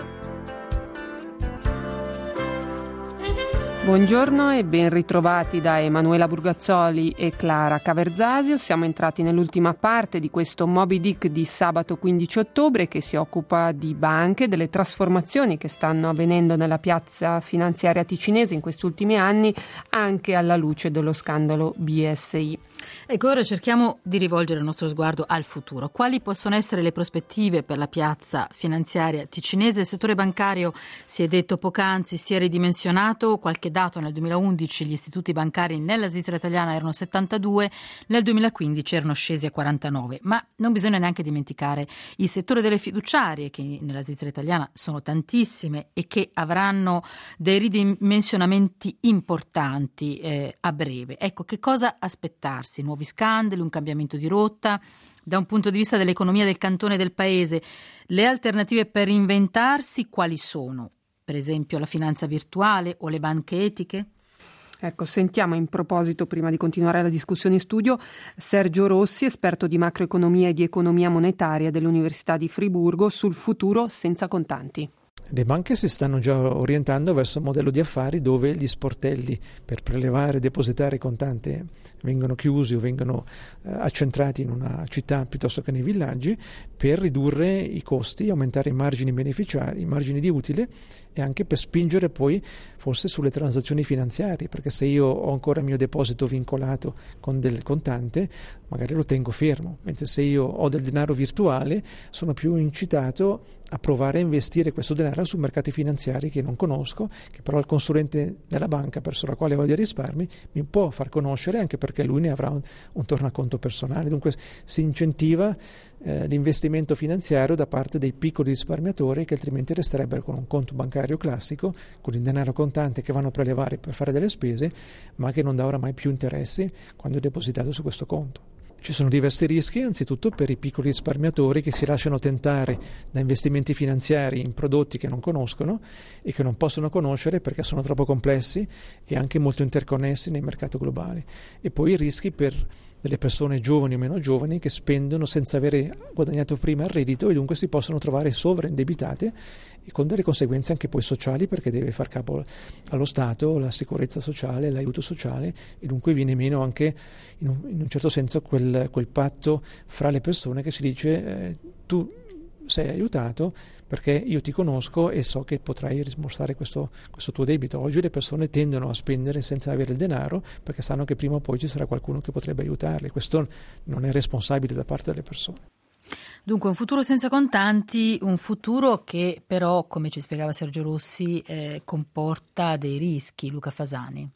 Buongiorno e ben ritrovati da Emanuela Burgazzoli e Clara Caverzasio. Siamo entrati nell'ultima parte di questo Moby Dick di sabato 15 ottobre che si occupa di banche, delle trasformazioni che stanno avvenendo nella piazza finanziaria ticinese in questi ultimi anni, anche alla luce dello scandalo BSI. Ecco, ora cerchiamo di rivolgere il nostro sguardo al futuro. Quali possono essere le prospettive per la piazza finanziaria ticinese? Il settore bancario, si è detto poc'anzi, si è ridimensionato. Qualche dato: nel 2011 gli istituti bancari nella Svizzera italiana erano 72, nel 2015 erano scesi a 49. Ma non bisogna neanche dimenticare il settore delle fiduciarie, che nella Svizzera italiana sono tantissime e che avranno dei ridimensionamenti importanti a breve. Ecco, che cosa aspettarsi? Nuovi scandali, un cambiamento di rotta? Da un punto di vista dell'economia del cantone del paese, le alternative per reinventarsi quali sono? Per esempio la finanza virtuale o le banche etiche? Ecco, sentiamo in proposito, prima di continuare la discussione in studio, Sergio Rossi, esperto di macroeconomia e di economia monetaria dell'Università di Friburgo, sul futuro senza contanti. Le banche si stanno già orientando verso un modello di affari dove gli sportelli per prelevare e depositare contante vengono chiusi o vengono accentrati in una città piuttosto che nei villaggi, per ridurre i costi, aumentare i margini beneficiari, i margini di utile, e anche per spingere poi forse sulle transazioni finanziarie, perché se io ho ancora il mio deposito vincolato con del contante magari lo tengo fermo, mentre se io ho del denaro virtuale sono più incitato a provare a investire questo denaro su mercati finanziari che non conosco, che però il consulente della banca presso la quale ho dei risparmi mi può far conoscere, anche perché lui ne avrà un tornaconto personale. Dunque si incentiva l'investimento finanziario da parte dei piccoli risparmiatori che altrimenti resterebbero con un conto bancario classico, con il denaro contante che vanno a prelevare per fare delle spese, ma che non dà oramai più interessi quando è depositato su questo conto. Ci sono diversi rischi, anzitutto per i piccoli risparmiatori che si lasciano tentare da investimenti finanziari in prodotti che non conoscono e che non possono conoscere perché sono troppo complessi e anche molto interconnessi nei mercati globali. E poi i rischi per delle persone giovani o meno giovani che spendono senza avere guadagnato prima il reddito e dunque si possono trovare sovraindebitate e con delle conseguenze anche poi sociali, perché deve far capo allo Stato la sicurezza sociale, l'aiuto sociale, e dunque viene meno anche in un certo senso quel patto fra le persone che si dice tu sei aiutato perché io ti conosco e so che potrai rimborsare questo tuo debito. Oggi le persone tendono a spendere senza avere il denaro perché sanno che prima o poi ci sarà qualcuno che potrebbe aiutarle. Questo non è responsabile da parte delle persone. Dunque un futuro senza contanti, un futuro che però, come ci spiegava Sergio Rossi, comporta dei rischi. Luca Fasani.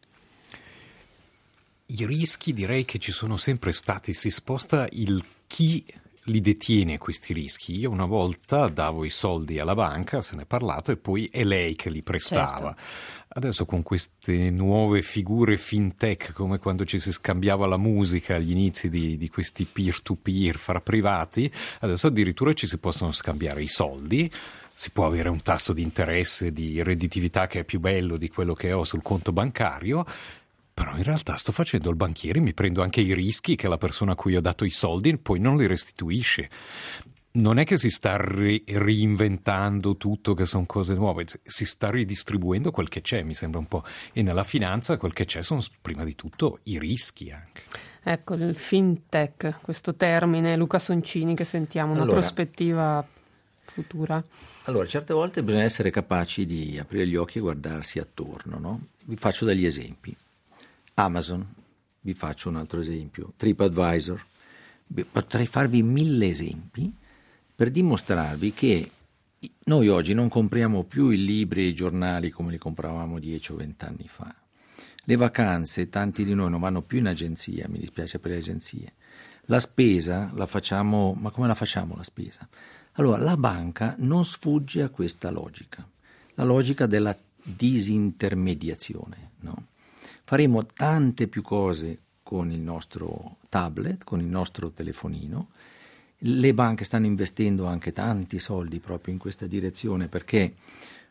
I rischi direi che ci sono sempre stati, si sposta il chi li detiene questi rischi. Io una volta davo i soldi alla banca, se ne è parlato, e poi è lei che li prestava. Certo. Adesso con queste nuove figure fintech, come quando ci si scambiava la musica agli inizi di questi peer-to-peer fra privati, adesso addirittura ci si possono scambiare i soldi. Si può avere un tasso di interesse, di redditività che è più bello di quello che ho sul conto bancario. Però in realtà sto facendo il banchiere, mi prendo anche i rischi che la persona a cui ho dato i soldi poi non li restituisce. Non è che si sta reinventando tutto, che sono cose nuove, si sta ridistribuendo quel che c'è, mi sembra un po'. E nella finanza quel che c'è sono prima di tutto i rischi anche. Ecco, il fintech, questo termine, Luca Soncini, che sentiamo, una prospettiva futura. Allora, certe volte bisogna essere capaci di aprire gli occhi e guardarsi attorno, no? Vi faccio degli esempi. Amazon, vi faccio un altro esempio, TripAdvisor, potrei farvi 1000 esempi per dimostrarvi che noi oggi non compriamo più i libri e i giornali come li compravamo 10 o 20 anni fa. Le vacanze, tanti di noi non vanno più in agenzia, mi dispiace per le agenzie. La spesa la facciamo, ma come la facciamo la spesa? Allora, la banca non sfugge a questa logica, la logica della disintermediazione, no? Faremo tante più cose con il nostro tablet, con il nostro telefonino. Le banche stanno investendo anche tanti soldi proprio in questa direzione perché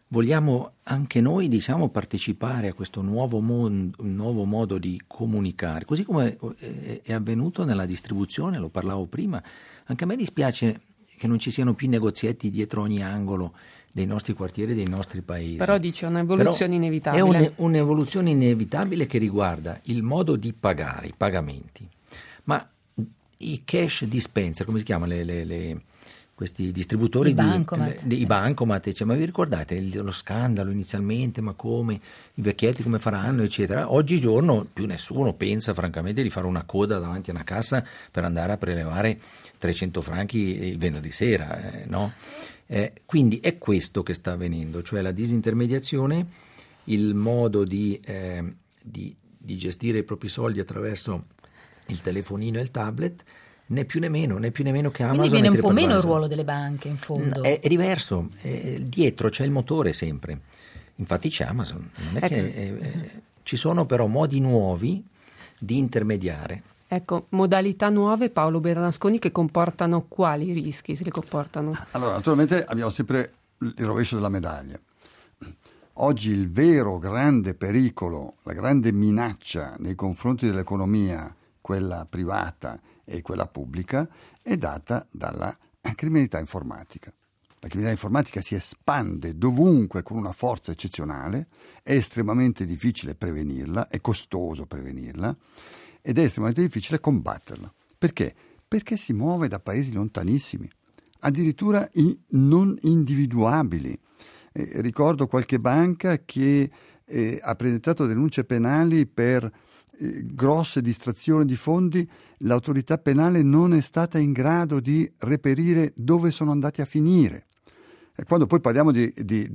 vogliamo anche noi, partecipare a questo nuovo modo di comunicare, così come è avvenuto nella distribuzione, lo parlavo prima. Anche a me dispiace che non ci siano più negozietti dietro ogni angolo dei nostri quartieri, dei nostri paesi. Però dice un'evoluzione inevitabile. È un'evoluzione inevitabile che riguarda il modo di pagare, i pagamenti. Ma i cash dispenser, come si chiama, questi distributori i bancomat, ma vi ricordate lo scandalo inizialmente, ma come, i vecchietti come faranno, eccetera. Oggigiorno più nessuno pensa francamente di fare una coda davanti a una cassa per andare a prelevare 300 franchi il venerdì sera, no? Quindi è questo che sta avvenendo, cioè la disintermediazione, il modo di gestire i propri soldi attraverso il telefonino e il tablet, né più né meno che Amazon. Quindi viene un po' meno il ruolo delle banche, in fondo. È diverso, dietro c'è il motore sempre. Infatti c'è Amazon. Non è che, ci sono però modi nuovi di intermediare. Ecco, modalità nuove, Paolo Bernasconi, che comportano quali rischi se le comportano? Allora, naturalmente abbiamo sempre il rovescio della medaglia. Oggi il vero grande pericolo, la grande minaccia nei confronti dell'economia, quella privata e quella pubblica, è data dalla criminalità informatica. La criminalità informatica si espande dovunque con una forza eccezionale, è estremamente difficile prevenirla, è costoso prevenirla ed è estremamente difficile combatterla. Perché? Perché si muove da paesi lontanissimi, addirittura non individuabili. Ricordo qualche banca che ha presentato denunce penali per grosse distrazioni di fondi. L'autorità penale non è stata in grado di reperire dove sono andati a finire. E quando poi parliamo di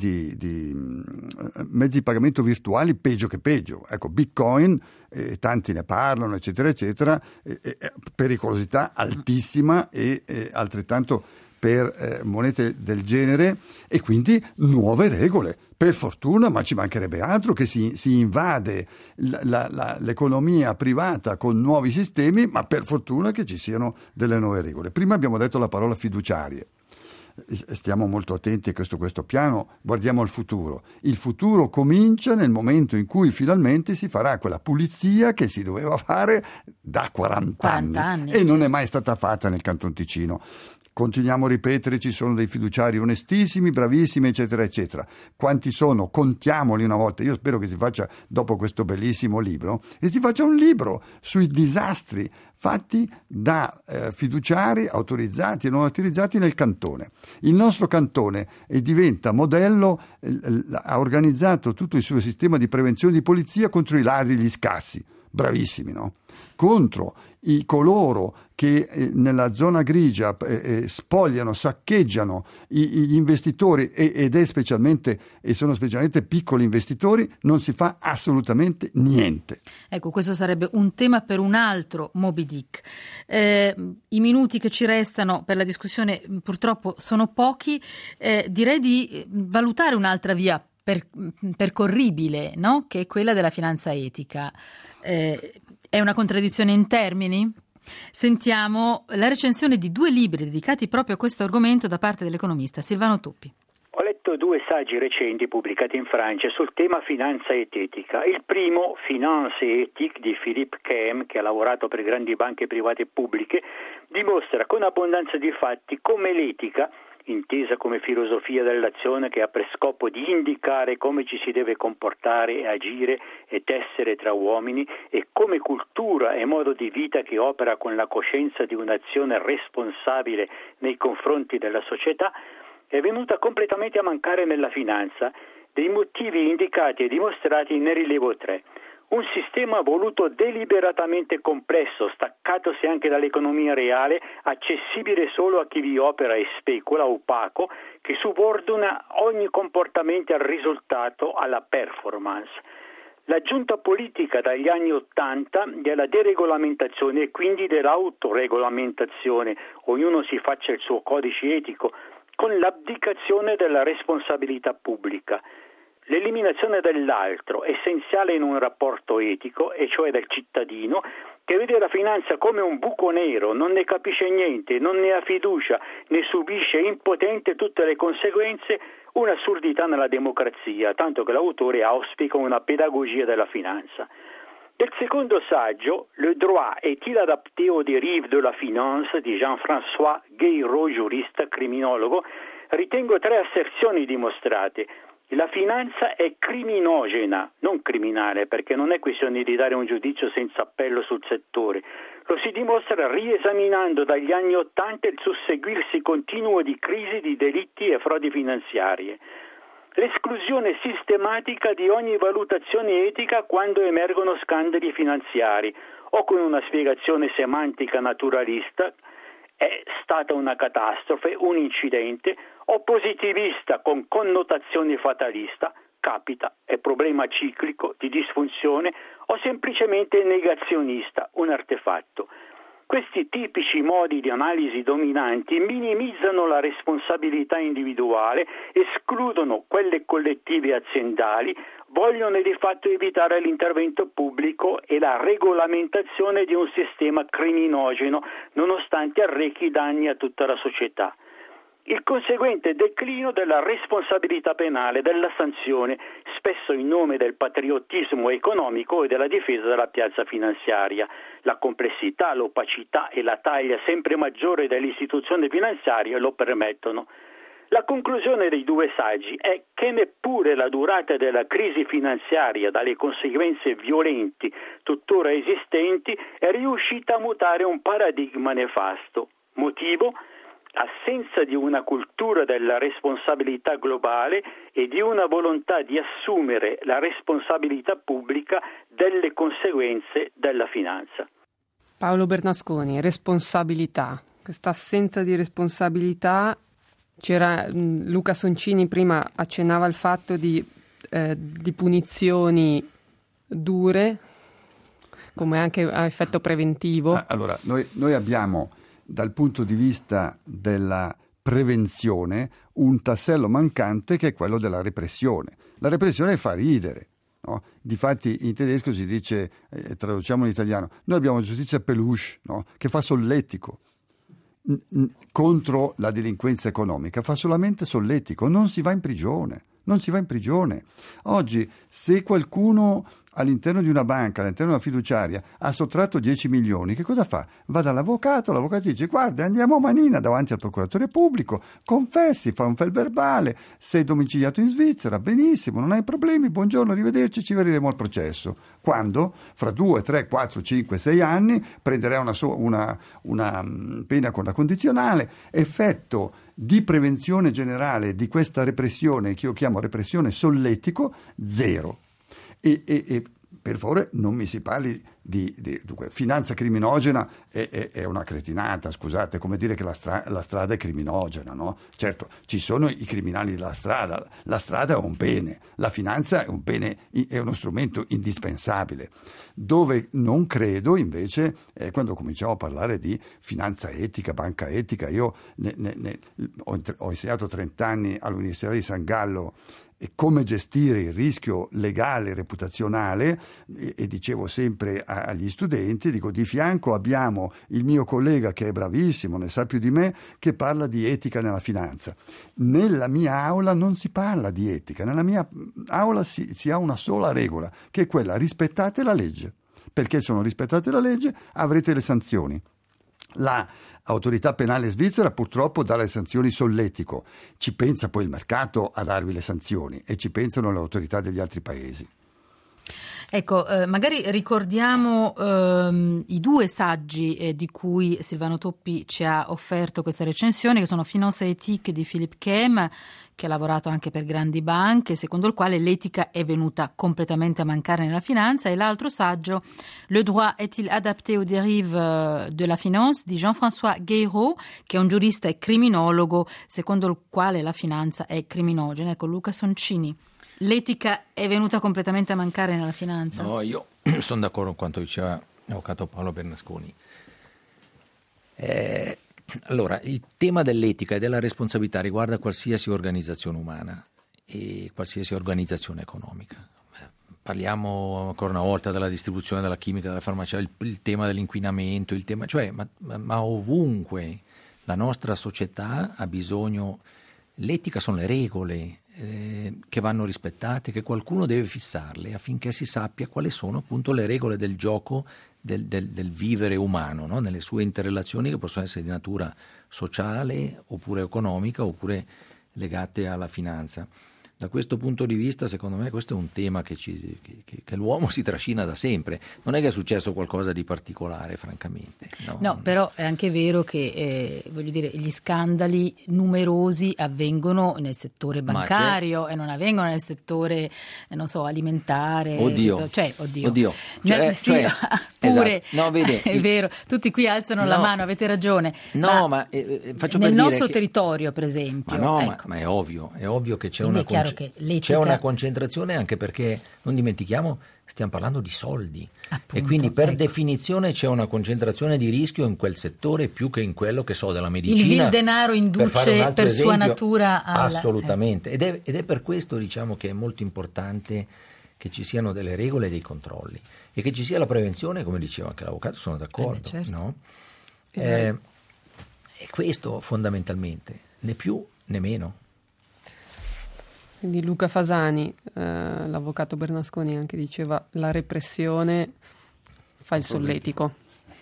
mezzi di pagamento virtuali, peggio che peggio. Ecco, Bitcoin, tanti ne parlano, eccetera, eccetera, pericolosità altissima e altrettanto per monete del genere, e quindi nuove regole. Per fortuna, ma ci mancherebbe altro, che si invade l'economia privata con nuovi sistemi, ma per fortuna che ci siano delle nuove regole. Prima abbiamo detto la parola fiduciarie. Stiamo molto attenti a questo piano, guardiamo al futuro. Il futuro comincia nel momento in cui finalmente si farà quella pulizia che si doveva fare da 40 anni e non è mai stata fatta nel Canton Ticino. Continuiamo a ripetere, ci sono dei fiduciari onestissimi, bravissimi, eccetera, eccetera. Quanti sono? Contiamoli una volta. Io spero che si faccia, dopo questo bellissimo libro, e si faccia un libro sui disastri fatti da fiduciari autorizzati e non autorizzati nel cantone. Il nostro cantone diventa modello, ha organizzato tutto il suo sistema di prevenzione di polizia contro i ladri e gli scassi. Bravissimi, no? Contro coloro che nella zona grigia spogliano, saccheggiano gli investitori e sono specialmente piccoli investitori, non si fa assolutamente niente. Ecco, questo sarebbe un tema per un altro Moby Dick. I minuti che ci restano per la discussione purtroppo sono pochi. Direi di valutare un'altra via percorribile, no? Che è quella della finanza etica. È una contraddizione in termini? Sentiamo la recensione di 2 libri dedicati proprio a questo argomento da parte dell'economista Silvano Tuppi. Ho letto 2 saggi recenti pubblicati in Francia sul tema finanza ed etica. Il primo, Finance et éthique, di Philippe Kehm, che ha lavorato per grandi banche private e pubbliche, dimostra con abbondanza di fatti come l'etica, intesa come filosofia dell'azione che ha per scopo di indicare come ci si deve comportare e agire ed essere tra uomini, e come cultura e modo di vita che opera con la coscienza di un'azione responsabile nei confronti della società, è venuta completamente a mancare nella finanza, dei motivi indicati e dimostrati nel rilievo 3. Un sistema voluto deliberatamente complesso, staccatosi anche dall'economia reale, accessibile solo a chi vi opera e specula, opaco, che subordina ogni comportamento al risultato, alla performance. L'aggiunta politica dagli anni '80 della deregolamentazione e quindi dell'autoregolamentazione, ognuno si faccia il suo codice etico, con l'abdicazione della responsabilità pubblica. L'eliminazione dell'altro, essenziale in un rapporto etico, e cioè del cittadino, che vede la finanza come un buco nero, non ne capisce niente, non ne ha fiducia, ne subisce impotente tutte le conseguenze, un'assurdità nella democrazia, tanto che l'autore auspica una pedagogia della finanza. Nel secondo saggio, Le droit est-il adapté aux dérives de la finance di Jean-François Guéraud, giurista criminologo, ritengo 3 asserzioni dimostrate. La finanza è criminogena, non criminale, perché non è questione di dare un giudizio senza appello sul settore. Lo si dimostra riesaminando dagli anni '80 il susseguirsi continuo di crisi, di delitti e frodi finanziarie. L'esclusione sistematica di ogni valutazione etica quando emergono scandali finanziari, o con una spiegazione semantica naturalista, è stata una catastrofe, un incidente, o positivista con connotazione fatalista, capita, è problema ciclico di disfunzione, o semplicemente negazionista, un artefatto. Questi tipici modi di analisi dominanti minimizzano la responsabilità individuale, escludono quelle collettive e aziendali, vogliono di fatto evitare l'intervento pubblico e la regolamentazione di un sistema criminogeno, nonostante arrechi danni a tutta la società. Il conseguente declino della responsabilità penale, della sanzione, spesso in nome del patriottismo economico e della difesa della piazza finanziaria. La complessità, l'opacità e la taglia sempre maggiore delle istituzioni finanziarie lo permettono. La conclusione dei 2 saggi è che neppure la durata della crisi finanziaria, dalle conseguenze violenti tuttora esistenti, è riuscita a mutare un paradigma nefasto. Motivo? Assenza di una cultura della responsabilità globale e di una volontà di assumere la responsabilità pubblica delle conseguenze della finanza. Paolo Bernasconi, responsabilità. Questa assenza di responsabilità, c'era Luca Soncini prima accennava al fatto di punizioni dure come anche a effetto preventivo. Allora, noi abbiamo dal punto di vista della prevenzione un tassello mancante che è quello della repressione. La repressione fa ridere, no? Difatti in tedesco si dice, traduciamo in italiano, noi abbiamo giustizia peluche, no? Che fa solletico contro la delinquenza economica, fa solamente solletico, non si va in prigione. Oggi se qualcuno all'interno di una banca, all'interno di una fiduciaria ha sottratto 10 milioni, che cosa fa? Va dall'avvocato, l'avvocato dice guarda andiamo a manina davanti al procuratore pubblico, confessi, fa un verbale, sei domiciliato in Svizzera, benissimo, non hai problemi, buongiorno, arrivederci, ci vedremo al processo. Quando? Fra 2, 3, 4, 5, 6 anni prenderà una pena con la condizionale, effetto di prevenzione generale di questa repressione che io chiamo repressione solletico, 0. E per favore non mi si parli di dunque, finanza criminogena è una cretinata, scusate, come dire che la strada è criminogena, no? Certo, ci sono i criminali della strada, la strada è un bene, la finanza è un bene, è uno strumento indispensabile. Dove non credo invece è quando cominciamo a parlare di finanza etica, banca etica. Io ho insegnato 30 anni all'Università di San Gallo e come gestire il rischio legale e reputazionale e dicevo sempre agli studenti, dico di fianco abbiamo il mio collega che è bravissimo, ne sa più di me, che parla di etica nella finanza. Nella mia aula non si parla di etica, nella mia aula si ha una sola regola, che è quella: rispettate la legge, perché se non rispettate la legge avrete le sanzioni. L'autorità penale svizzera purtroppo dà le sanzioni solletico, ci pensa poi il mercato a darvi le sanzioni e ci pensano le autorità degli altri paesi. Ecco, magari ricordiamo i 2 saggi di cui Silvano Toppi ci ha offerto questa recensione, che sono Finance Éthique di Philippe Kehm, che ha lavorato anche per grandi banche, secondo il quale l'etica è venuta completamente a mancare nella finanza, e l'altro saggio, Le droit est-il adapté aux dérives de la finance di Jean-François Guéraud, che è un giurista e criminologo, secondo il quale la finanza è criminogena. Ecco, Luca Soncini, l'etica è venuta completamente a mancare nella finanza? No, io sono d'accordo con quanto diceva l'avvocato Paolo Bernasconi. Allora, il tema dell'etica e della responsabilità riguarda qualsiasi organizzazione umana e qualsiasi organizzazione economica. Parliamo ancora una volta della distribuzione della chimica, della farmacia, il tema dell'inquinamento, il tema, cioè, ma ovunque la nostra società ha bisogno. L'etica sono le regole, che vanno rispettate, che qualcuno deve fissarle affinché si sappia quali sono appunto le regole del gioco del vivere umano, no? Nelle sue interrelazioni, che possono essere di natura sociale oppure economica oppure legate alla finanza. Da questo punto di vista, secondo me, questo è un tema che l'uomo si trascina da sempre. Non è che è successo qualcosa di particolare, francamente. No, però è anche vero che voglio dire, gli scandali numerosi avvengono nel settore bancario e non avvengono nel settore, non so, alimentare. Oddio. Pure. Esatto. No, vede, è vero, tutti qui alzano la mano, avete ragione. No, ma faccio per nel dire nostro che... territorio, per esempio. Ma è ovvio che c'è Quindi c'è una concentrazione, anche perché, non dimentichiamo, stiamo parlando di soldi. Appunto, e quindi per definizione c'è una concentrazione di rischio in quel settore più che in quello, che so, della medicina. Il denaro induce per sua natura assolutamente. Ed è per questo, diciamo, che è molto importante che ci siano delle regole e dei controlli e che ci sia la prevenzione, come diceva anche l'avvocato, sono d'accordo. Certo. No? E questo fondamentalmente, né più né meno. Quindi Luca Fasani, l'avvocato Bernasconi, anche diceva la repressione fa il solletico.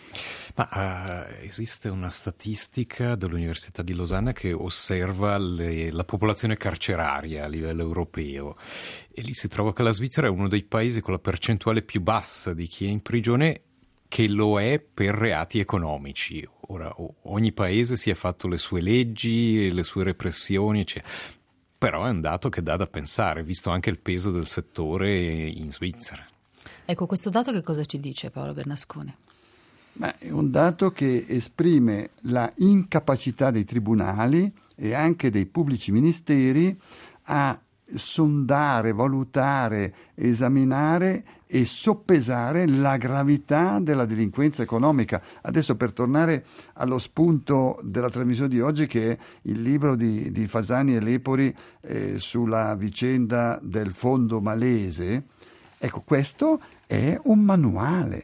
Ma esiste una statistica dell'Università di Losanna che osserva la popolazione carceraria a livello europeo, e lì si trova che la Svizzera è uno dei paesi con la percentuale più bassa di chi è in prigione, che lo è per reati economici. Ora, ogni paese si è fatto le sue leggi, le sue repressioni, eccetera. Però è un dato che dà da pensare, visto anche il peso del settore in Svizzera. Ecco, questo dato che cosa ci dice, Paolo Bernasconi? È un dato che esprime la incapacità dei tribunali e anche dei pubblici ministeri a sondare, valutare, esaminare e soppesare la gravità della delinquenza economica. Adesso, per tornare allo spunto della trasmissione di oggi, che è il libro di Fasani e Lepori sulla vicenda del fondo malese, ecco, questo è un manuale,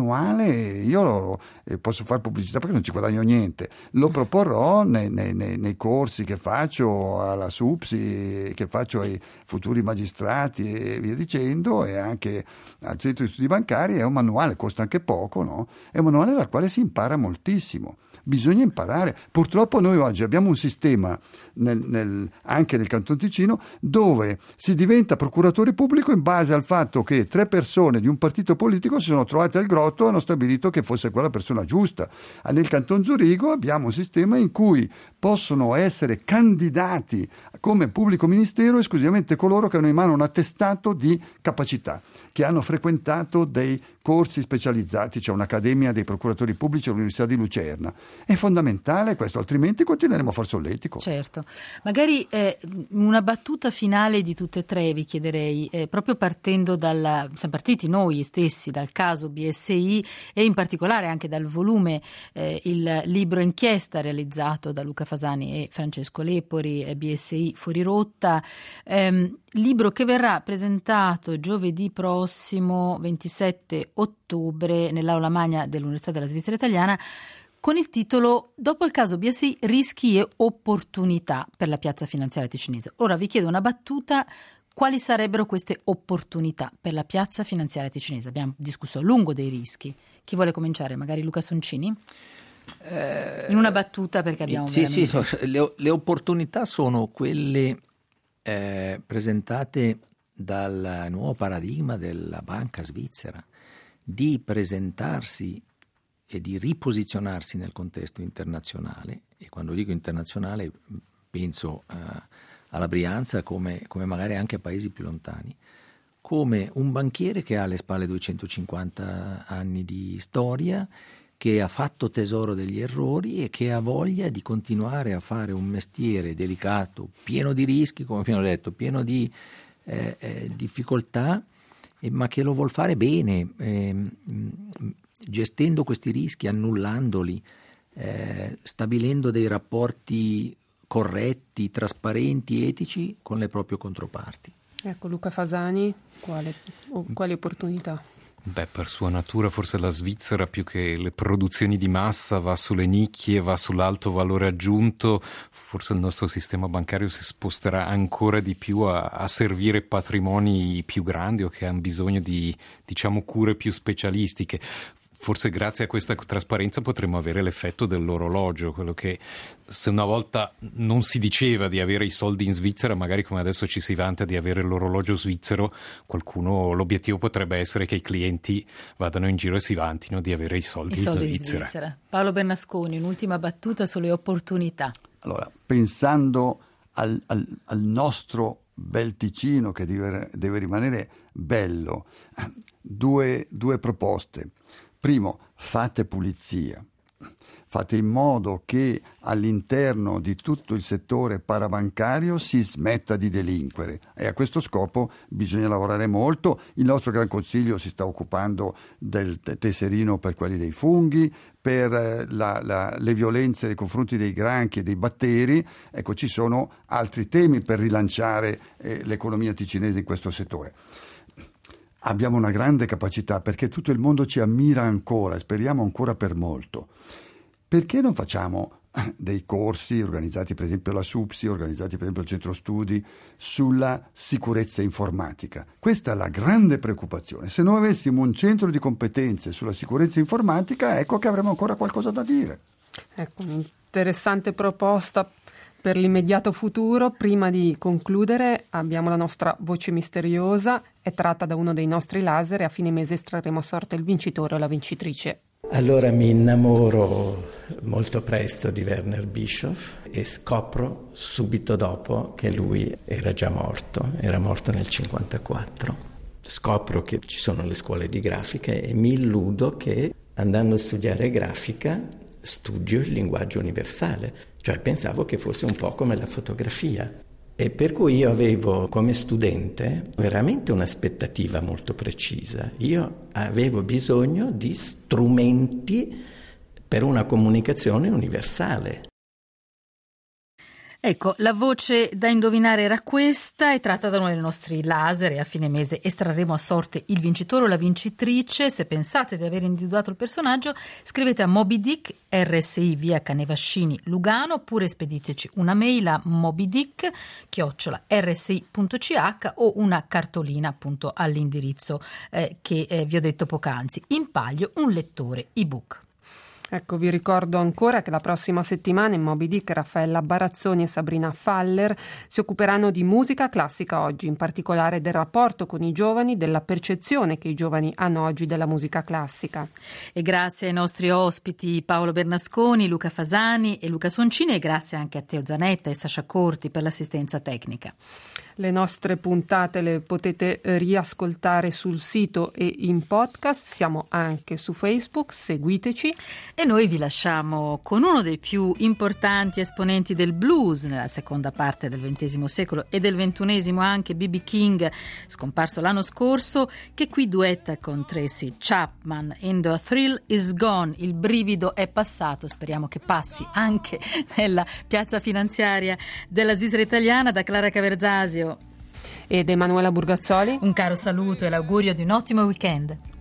io posso fare pubblicità perché non ci guadagno niente, lo proporrò nei corsi che faccio alla SUPSI, che faccio ai futuri magistrati e via dicendo, e anche al centro di studi bancari. È un manuale, costa anche poco, no? È un manuale dal quale si impara moltissimo. Bisogna imparare. Purtroppo noi oggi abbiamo un sistema anche nel Canton Ticino, dove si diventa procuratore pubblico in base al fatto che 3 persone di un partito politico si sono trovate al grotto e hanno stabilito che fosse quella persona giusta. Nel Canton Zurigo abbiamo un sistema in cui possono essere candidati come pubblico ministero esclusivamente coloro che hanno in mano un attestato di capacità, che hanno frequentato dei corsi specializzati. C'è un'accademia dei procuratori pubblici all'Università di Lucerna. È fondamentale questo, altrimenti continueremo a far solletico. Certo. Magari una battuta finale di tutte e tre vi chiederei, proprio partendo siamo partiti noi stessi dal caso BSI e in particolare anche dal volume, il libro inchiesta realizzato da Luca Fasani e Francesco Lepori, BSI Fuori rotta, libro che verrà presentato giovedì prossimo 27 ottobre nell'aula magna dell'Università della Svizzera Italiana, con il titolo "Dopo il caso BSI, rischi e opportunità per la piazza finanziaria ticinese". Ora vi chiedo una battuta: quali sarebbero queste opportunità per la piazza finanziaria ticinese? Abbiamo discusso a lungo dei rischi. Chi vuole cominciare? Magari Luca Soncini? In una battuta, perché abbiamo le opportunità sono quelle presentate dal nuovo paradigma della banca svizzera, di presentarsi e di riposizionarsi nel contesto internazionale. E quando dico internazionale penso alla Brianza, come magari anche a paesi più lontani, come un banchiere che ha alle spalle 250 anni di storia, che ha fatto tesoro degli errori e che ha voglia di continuare a fare un mestiere delicato, pieno di rischi, come abbiamo detto, pieno di difficoltà, ma che lo vuol fare bene, gestendo questi rischi, annullandoli, stabilendo dei rapporti corretti, trasparenti, etici con le proprie controparti. Ecco, Luca Fasani, quali opportunità? Beh, per sua natura forse la Svizzera, più che le produzioni di massa, va sulle nicchie, va sull'alto valore aggiunto. Forse il nostro sistema bancario si sposterà ancora di più a servire patrimoni più grandi o che hanno bisogno di, cure più specialistiche. Forse grazie a questa trasparenza potremo avere l'effetto dell'orologio, quello che se una volta non si diceva di avere i soldi in Svizzera, magari come adesso ci si vanta di avere l'orologio svizzero, l'obiettivo potrebbe essere che i clienti vadano in giro e si vantino di avere i soldi in Svizzera. Paolo Bernasconi, un'ultima battuta sulle opportunità. Allora, pensando al nostro bel Ticino che deve rimanere bello, due proposte. Primo, fate pulizia, fate in modo che all'interno di tutto il settore parabancario si smetta di delinquere e a questo scopo bisogna lavorare molto. Il nostro Gran Consiglio si sta occupando del tesserino per quelli dei funghi, per le violenze nei confronti dei granchi e dei batteri. Ecco, ci sono altri temi per rilanciare l'economia ticinese in questo settore. Abbiamo una grande capacità perché tutto il mondo ci ammira ancora e speriamo ancora per molto. Perché non facciamo dei corsi organizzati per esempio alla SUPSI, organizzati per esempio al Centro Studi, sulla sicurezza informatica? Questa è la grande preoccupazione. Se noi avessimo un centro di competenze sulla sicurezza informatica, ecco che avremmo ancora qualcosa da dire. Ecco, un'interessante proposta per l'immediato futuro. Prima di concludere abbiamo la nostra voce misteriosa, è tratta da uno dei nostri laser e a fine mese estrarremo a sorte il vincitore o la vincitrice. Allora mi innamoro molto presto di Werner Bischoff e scopro subito dopo che lui era già morto, era morto nel 1954. Scopro che ci sono le scuole di grafica e mi illudo che andando a studiare grafica studio il linguaggio universale. Cioè pensavo che fosse un po' come la fotografia e per cui io avevo come studente veramente un'aspettativa molto precisa. Io avevo bisogno di strumenti per una comunicazione universale. Ecco, la voce da indovinare era questa, è tratta da uno dei nostri laser e a fine mese estrarremo a sorte il vincitore o la vincitrice. Se pensate di aver individuato il personaggio, scrivete a Moby Dick, RSI via Canevascini Lugano, oppure spediteci una mail a mobydick@rsi.ch o una cartolina appunto all'indirizzo che vi ho detto poc'anzi. In palio un lettore ebook. Ecco, vi ricordo ancora che la prossima settimana in Moby Dick Raffaella Barazzoni e Sabrina Faller si occuperanno di musica classica oggi, in particolare del rapporto con i giovani, della percezione che i giovani hanno oggi della musica classica. E grazie ai nostri ospiti Paolo Bernasconi, Luca Fasani e Luca Soncini, e grazie anche a Teo Zanetta e Sasha Corti per l'assistenza tecnica. Le nostre puntate le potete riascoltare sul sito e in podcast, siamo anche su Facebook, seguiteci. E noi vi lasciamo con uno dei più importanti esponenti del blues nella seconda parte del XX secolo e del XXI anche, B.B. King, scomparso l'anno scorso, che qui duetta con Tracy Chapman in The Thrill Is Gone, il brivido è passato, speriamo che passi anche nella piazza finanziaria della Svizzera italiana. Da Clara Caverzasio ed Emanuela Burgazzoli un caro saluto e l'augurio di un ottimo weekend.